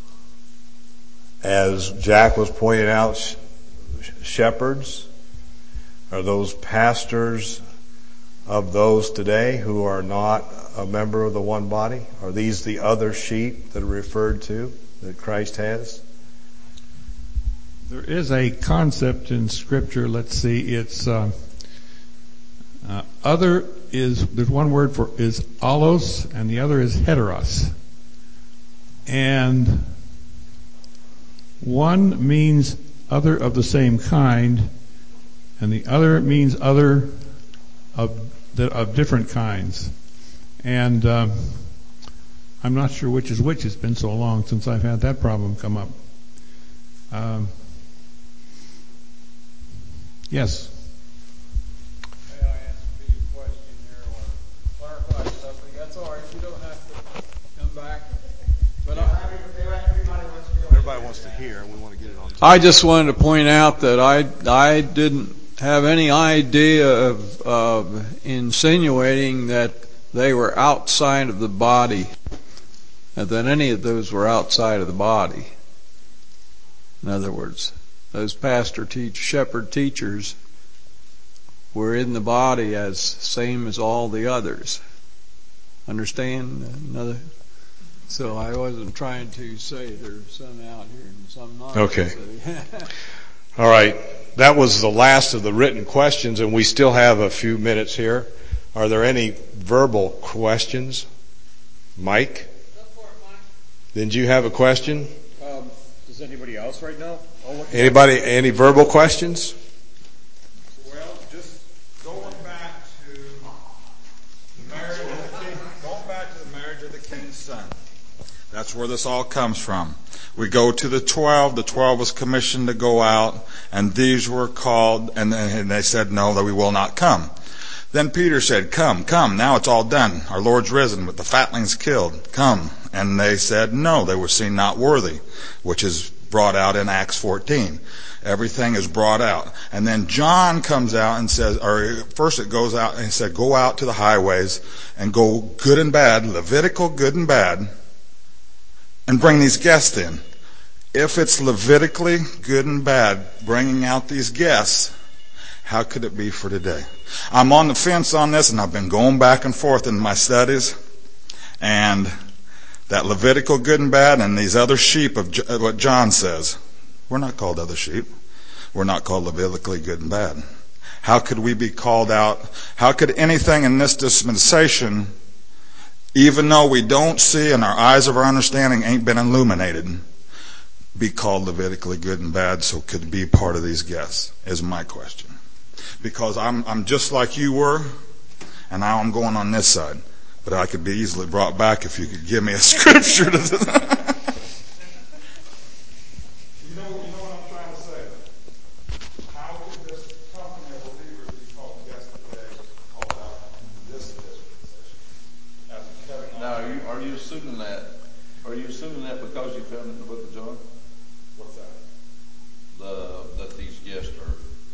as Jack was pointing out, sh- shepherds? Are those pastors of those today who are not a member of the one body? Are these the other sheep that are referred to that Christ has? There is a concept in Scripture. Let's see. It's uh, uh, other is there's one word for is allos, and the other is heteros. And one means other of the same kind, and the other means other of the, of different kinds. And um, I'm not sure which is which. It's been so long since I've had that problem come up. Um, yes. May I ask you a question here or clarify something? That's all right. You don't have to come back. But I, Everybody wants to hear, and we want to get it on tape. I just wanted to point out that I I didn't have any idea of, of insinuating that they were outside of the body, and that any of those were outside of the body. In other words, those pastor, teach, shepherd teachers were in the body as same as all the others. Understand? Another. So I wasn't trying to say there's some out here and some not. Okay. All right. That was the last of the written questions, and we still have a few minutes here. Are there any verbal questions? Mike? Go for it, Mike. Did you have a question? Um, does anybody else right now? I'll look Anybody, any verbal questions? Well, just going back to marriage of the king's son. That's where this all comes from. We go to the twelve. The twelve was commissioned to go out, and these were called, and, and they said, no, that we will not come. Then Peter said, come, come, now it's all done. Our Lord's risen, with the fatlings killed. Come. And they said, no, they were seen not worthy, which is brought out in Acts fourteen. Everything is brought out. And then John comes out and says, or first it goes out and he said, go out to the highways and go good and bad, Levitical good and bad, and bring these guests in. If it's Levitically good and bad, bringing out these guests, how could it be for today? I'm on the fence on this, and I've been going back and forth in my studies, and that Levitical good and bad and these other sheep of what John says, we're not called other sheep. We're not called Levitically good and bad. How could we be called out? How could anything in this dispensation, even though we don't see and our eyes of our understanding ain't been illuminated, be called Levitically good and bad so could be part of these guests, is my question. Because I'm I'm just like you were, and now I'm going on this side. But I could be easily brought back if you could give me a scripture to this. you know, you know what I'm trying to say? How could this company of believers be called guests today, called out into this dispensation? As a cutting off. Now, are you, are you assuming that? Are you assuming that because you found it in the book of John? What's that? The that these guests are.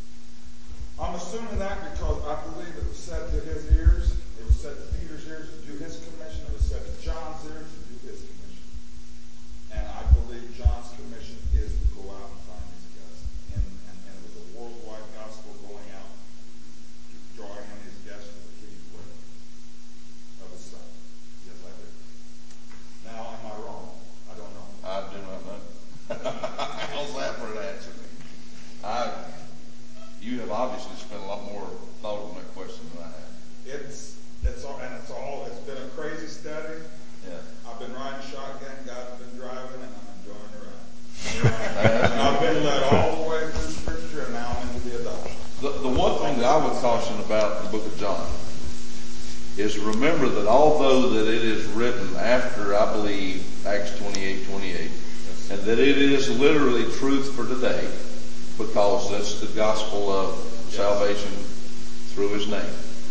I'm assuming that because I believe it was said to his ears. It was said to Peter's ears to do his commission. It was said to John's ears to do his commission. And I believe John's commission is to go out and find these guests. And, and, and it was a worldwide gospel going out, drawing in these guests to the king's wedding of his son. Yes, I do. Now, am I wrong? I don't know. I do not know. How's that for an answer? I, you have obviously spent a lot more thought on that question than I have. It's it's all and it's all it's been a crazy study. Yeah. I've been riding shotgun, God's been driving, and I'm enjoying the ride. And I've been led all the way through Scripture, and now I'm into the adoption. The, the one thing that I would caution about the book of John is remember that although that it is written after, I believe, Acts twenty-eight twenty-eight, and that it is literally truth for today, because that's the gospel of salvation through his name,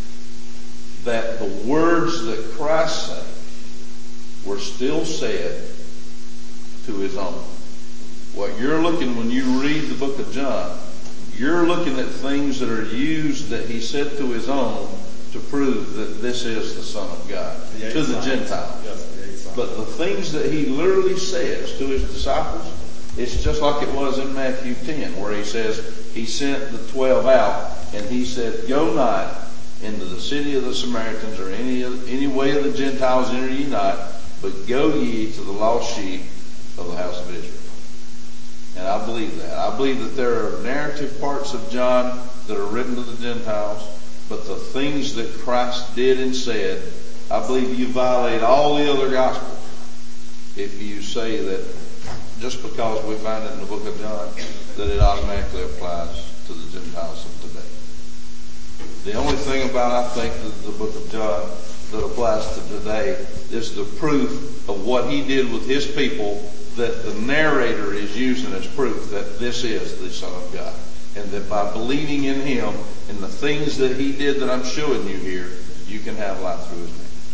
that the words that Christ said were still said to his own. What you're looking, when you read the book of John, you're looking at things that are used that he said to his own to prove that this is the Son of God, the to the Gentiles. Yes, the but the things that he literally says to his disciples, it's just like it was in Matthew ten, where he says he sent the twelve out, and he said, go not into the city of the Samaritans or any any way of the Gentiles enter ye not, but go ye to the lost sheep of the house of Israel. And I believe that. I believe that there are narrative parts of John that are written to the Gentiles, but the things that Christ did and said, I believe you violate all the other gospels if you say that just because we find it in the book of John, that it automatically applies to the Gentiles of today. The only thing about, I think, the, the book of John that applies to today is the proof of what he did with his people that the narrator is using as proof that this is the Son of God. And that by believing in him and the things that he did that I'm showing you here, you can have life through his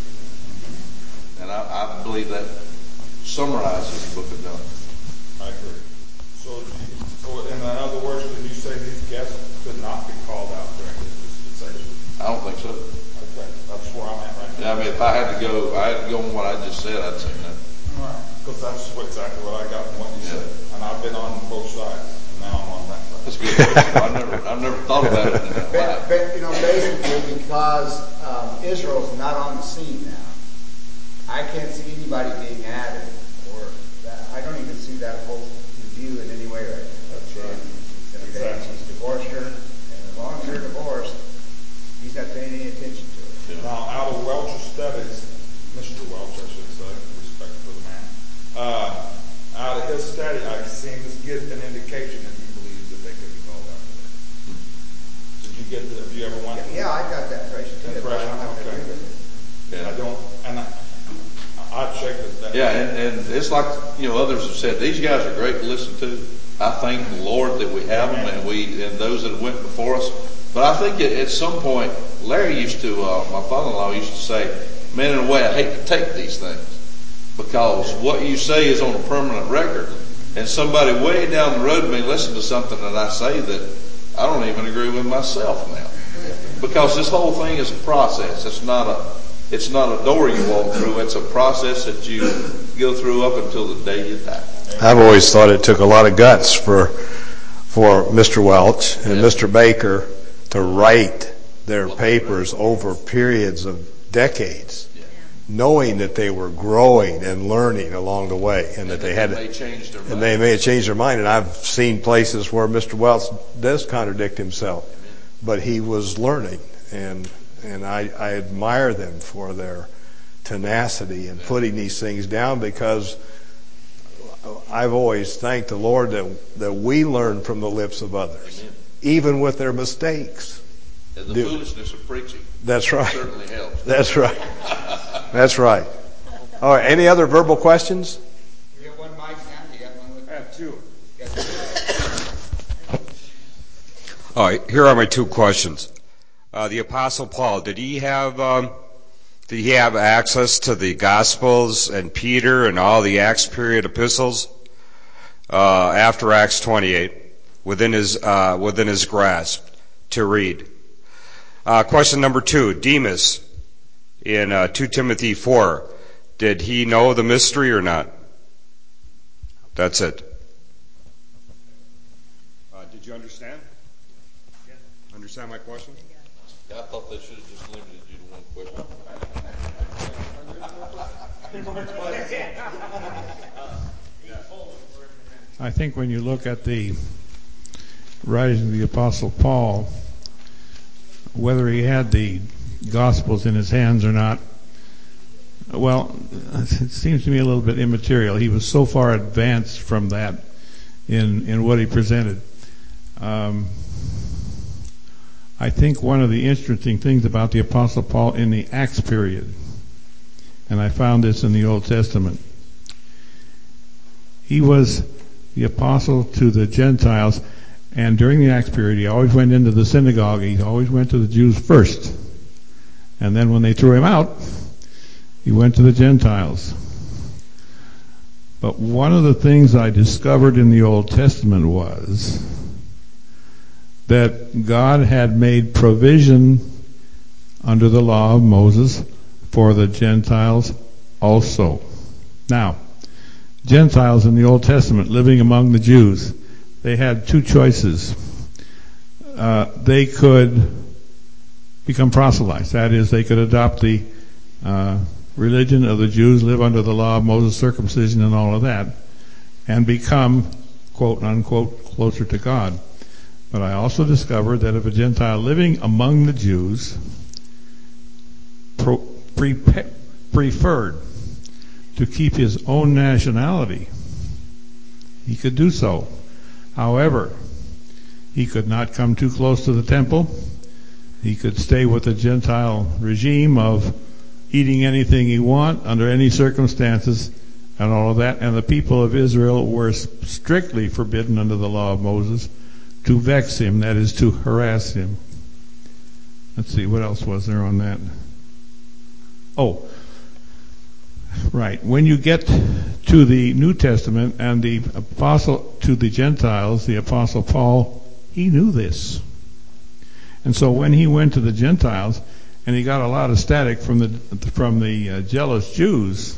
name. And I, I believe that summarizes the book of John. I agree. So, so in other words, did you say these guests could not be called out during this dispensation? I don't think so. Okay, that's where I'm at right now. Yeah, I mean, if I had to go, I had to go on what I just said, I'd say no. Right, because that's what, exactly what I got from what you yeah. said, and I've been on both sides, and now I'm on that side. That's good. I've never, I've never thought about it in that light. But, you know, basically, because um, Israel's not on the scene now, I can't see anybody being added, or that, I don't even see that whole view in any way right now. That's right. And exactly. He's divorced her, and as long as they're divorced, he's not paying any attention to it. Yeah. Now, out of Welch's studies, Mister Welch, I should say, respect for the man, uh, out of his study, I've seen this give an indication that he believes that they could be called out today. Did you get the, have you ever went? Yeah, yeah, I got that impression too. Impression, okay. Yeah. I don't, and I, I checked it. That Yeah, and, and it's like, you know, others have said, these guys are great to listen to. I thank the Lord that we have them and we, and those that went before us. But I think at, at some point, Larry used to, uh, my father-in-law used to say, man, in a way, I hate to take these things because what you say is on a permanent record. And somebody way down the road may listen to something that I say that I don't even agree with myself now. Because this whole thing is a process. It's not a, it's not a door you walk through. It's a process that you go through up until the day you die. I've always thought it took a lot of guts for, for Mister Welch and yeah. Mister Baker to write their papers over periods of decades, yeah. knowing that they were growing and learning along the way, and, and that they had, they changed their mind. and they may have changed their mind. And I've seen places where Mister Welch does contradict himself, but he was learning, and and I, I admire them for their tenacity in putting these things down, because I've always thanked the Lord that that we learn from the lips of others, Amen. Even with their mistakes. And the Do. foolishness of preaching. That's right. Certainly helps. That's right. That's right. All right. Any other verbal questions? You got one mic now? You got one with I have two. All right. Here are my two questions. Uh, the Apostle Paul, did he have um, did he have access to the Gospels and Peter and all the Acts period epistles uh, after Acts twenty-eight within his uh, within his grasp to read? Uh, question number two, Demas in uh, Second Timothy four, did he know the mystery or not? That's it. Uh, did you understand? Yeah. Understand my question? I thought they should have just limited you to one question. I think when you look at the writings of the Apostle Paul, whether he had the Gospels in his hands or not, well, it seems to me a little bit immaterial. He was so far advanced from that in in what he presented. Um, I think one of the interesting things about the Apostle Paul in the Acts period, and I found this in the Old Testament, he was the apostle to the Gentiles, and during the Acts period he always went into the synagogue. He always went to the Jews first, and then when they threw him out, he went to the Gentiles. But one of the things I discovered in the Old Testament was that God had made provision under the law of Moses for the Gentiles also. Now, Gentiles in the Old Testament living among the Jews, they had two choices. Uh, they could become proselytes. That is, they could adopt the uh, religion of the Jews, live under the law of Moses, circumcision and all of that, and become, quote unquote, closer to God. But I also discovered that if a Gentile living among the Jews pro, pre, preferred to keep his own nationality, he could do so. However, he could not come too close to the temple. He could stay with the Gentile regime of eating anything he want under any circumstances and all of that. And the people of Israel were strictly forbidden under the law of Moses to vex him, that is, to harass him. Let's see, what else was there on that? Oh, right. When you get to the New Testament and the apostle to the Gentiles, the Apostle Paul, he knew this. And so when he went to the Gentiles, and he got a lot of static from the from the uh, jealous Jews,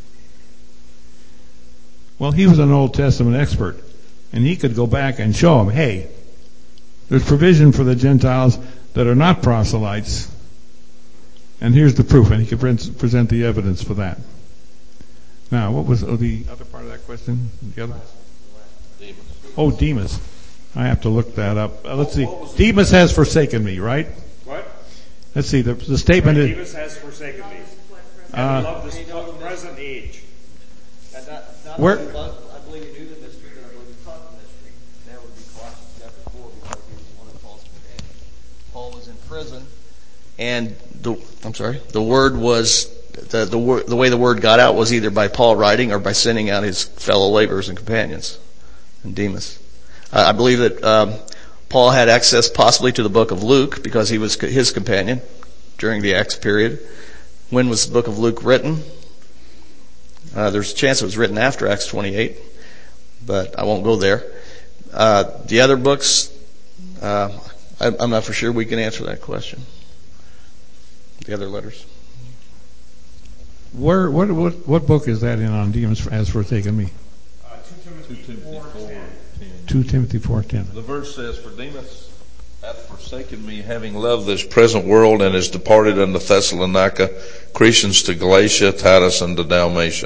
well, he was an Old Testament expert, and he could go back and show them, hey, there's provision for the Gentiles that are not proselytes, and here's the proof, and he could present the evidence for that. Now, what was oh, the other part of that question? The other? Demas. Oh, Demas. I have to look that up. Uh, let's see. Demas has forsaken me, right? What? Let's see. The, the statement right, is... Demas has forsaken me. Uh, and love this present age. And not, not where? only loved, I believe he knew the mystery, but I believe he taught the mystery. And that would be Colossians chapter four, because he was one of Paul's companions. Paul was in prison, and the I'm sorry, the word was the, the, wor- the way the word got out was either by Paul writing or by sending out his fellow laborers and companions and Demas. Uh, I believe that um, Paul had access possibly to the book of Luke because he was his companion during the Acts period. When was the book of Luke written? Uh, there's a chance it was written after Acts twenty-eight, but I won't go there. Uh, the other books, uh, I, I'm not for sure we can answer that question. The other letters. Where, what, what, what book is that in on Demas as forsaken me? Uh, two Timothy four ten. two Timothy four ten. The verse says, "For Demas hath forsaken me, having loved this present world, and is departed unto Thessalonica, Crescens to Galatia, Titus unto Dalmatia."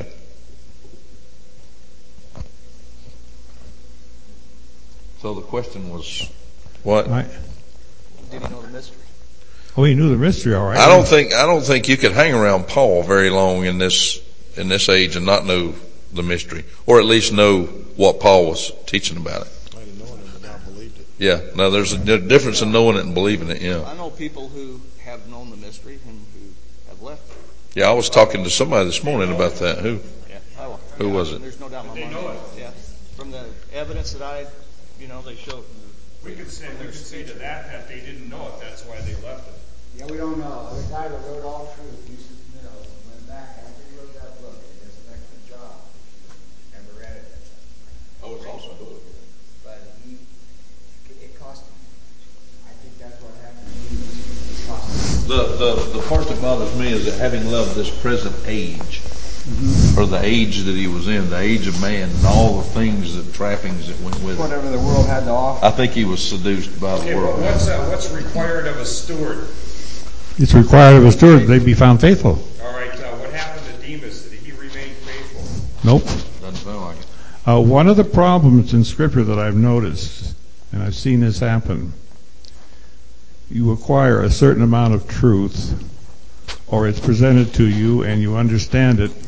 So the question was, what? I, Did he know the mystery? oh, he knew the mystery, all right. I don't think I don't think you could hang around Paul very long in this in this age and not know the mystery, or at least know what Paul was teaching about it. I didn't know it and not believed it. Yeah, no, there's a di- difference in knowing it and believing it. Yeah, I know people who have known the mystery and who have left it. yeah. I was talking to somebody this morning about that. Who? Yeah, I will. Who was it? There's no doubt in my mind. Yeah, from the evidence that I, you know, they showed. We could say, we could say to that that they didn't know it, that's why they left it. Yeah, we don't know. The guy that wrote All Truth, Yusuf Mills, went back after he wrote that book. He does an excellent job. Never read it. Oh, it's also a book. But he, it cost him. I think that's what happened. It cost him. The, the, the part that bothers me is that having loved this present age, mm-hmm. or the age that he was in, the age of man, and all the things, the trappings that went with it. Whatever the world had to offer. I think he was seduced by the Okay, world. but what's, uh, what's required of a steward? It's required of a steward they be found faithful. All right, uh, what happened to Demas? Did he remain faithful? Nope. Doesn't sound like it. Uh, one of the problems in Scripture that I've noticed, and I've seen this happen, you acquire a certain amount of truth, or it's presented to you and you understand it,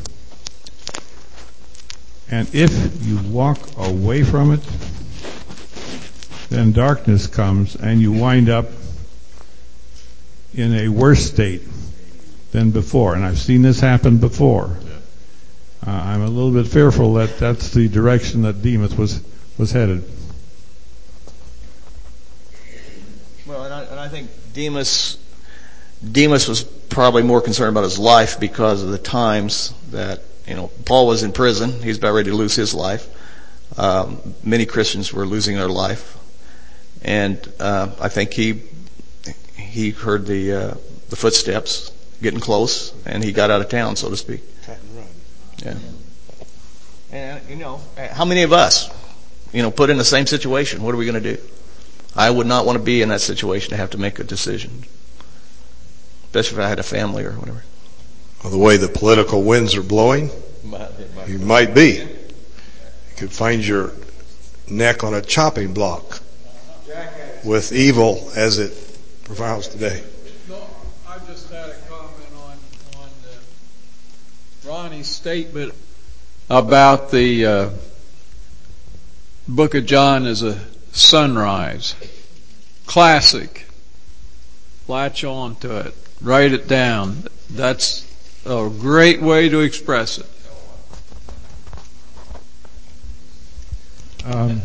and if you walk away from it, then darkness comes and you wind up in a worse state than before. And I've seen this happen before. Uh, I'm a little bit fearful that that's the direction that Demas was, was headed. Well, and I, and I think Demas, Demas was probably more concerned about his life because of the times that, you know, Paul was in prison. He's about ready to lose his life. Um, many Christians were losing their life. And uh, I think he he heard the uh, the footsteps getting close, and he got out of town, so to speak. Cut and run. Yeah. And, you know, how many of us, you know, put in the same situation? What are we going to do? I would not want to be in that situation to have to make a decision, especially if I had a family or whatever. Well, the way the political winds are blowing, you might be. You could find your neck on a chopping block with evil as it prevails today. No, I just had a comment on on uh, Ronnie's statement about the uh, Book of John as a sunrise. Classic. Latch on to it. Write it down. That's a great way to express it. Um,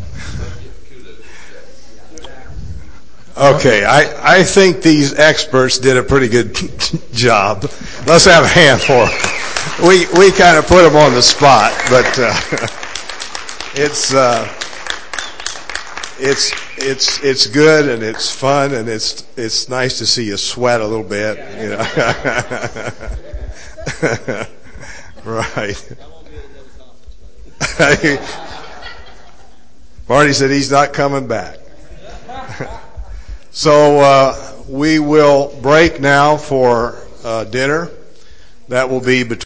Okay, I, I think these experts did a pretty good job. Let's have a hand for them. We we kind of put them on the spot, but uh, it's uh, it's it's it's good and it's fun and it's it's nice to see you sweat a little bit, you know. Right. Marty said he's not coming back. So uh, we will break now for uh, dinner. That will be between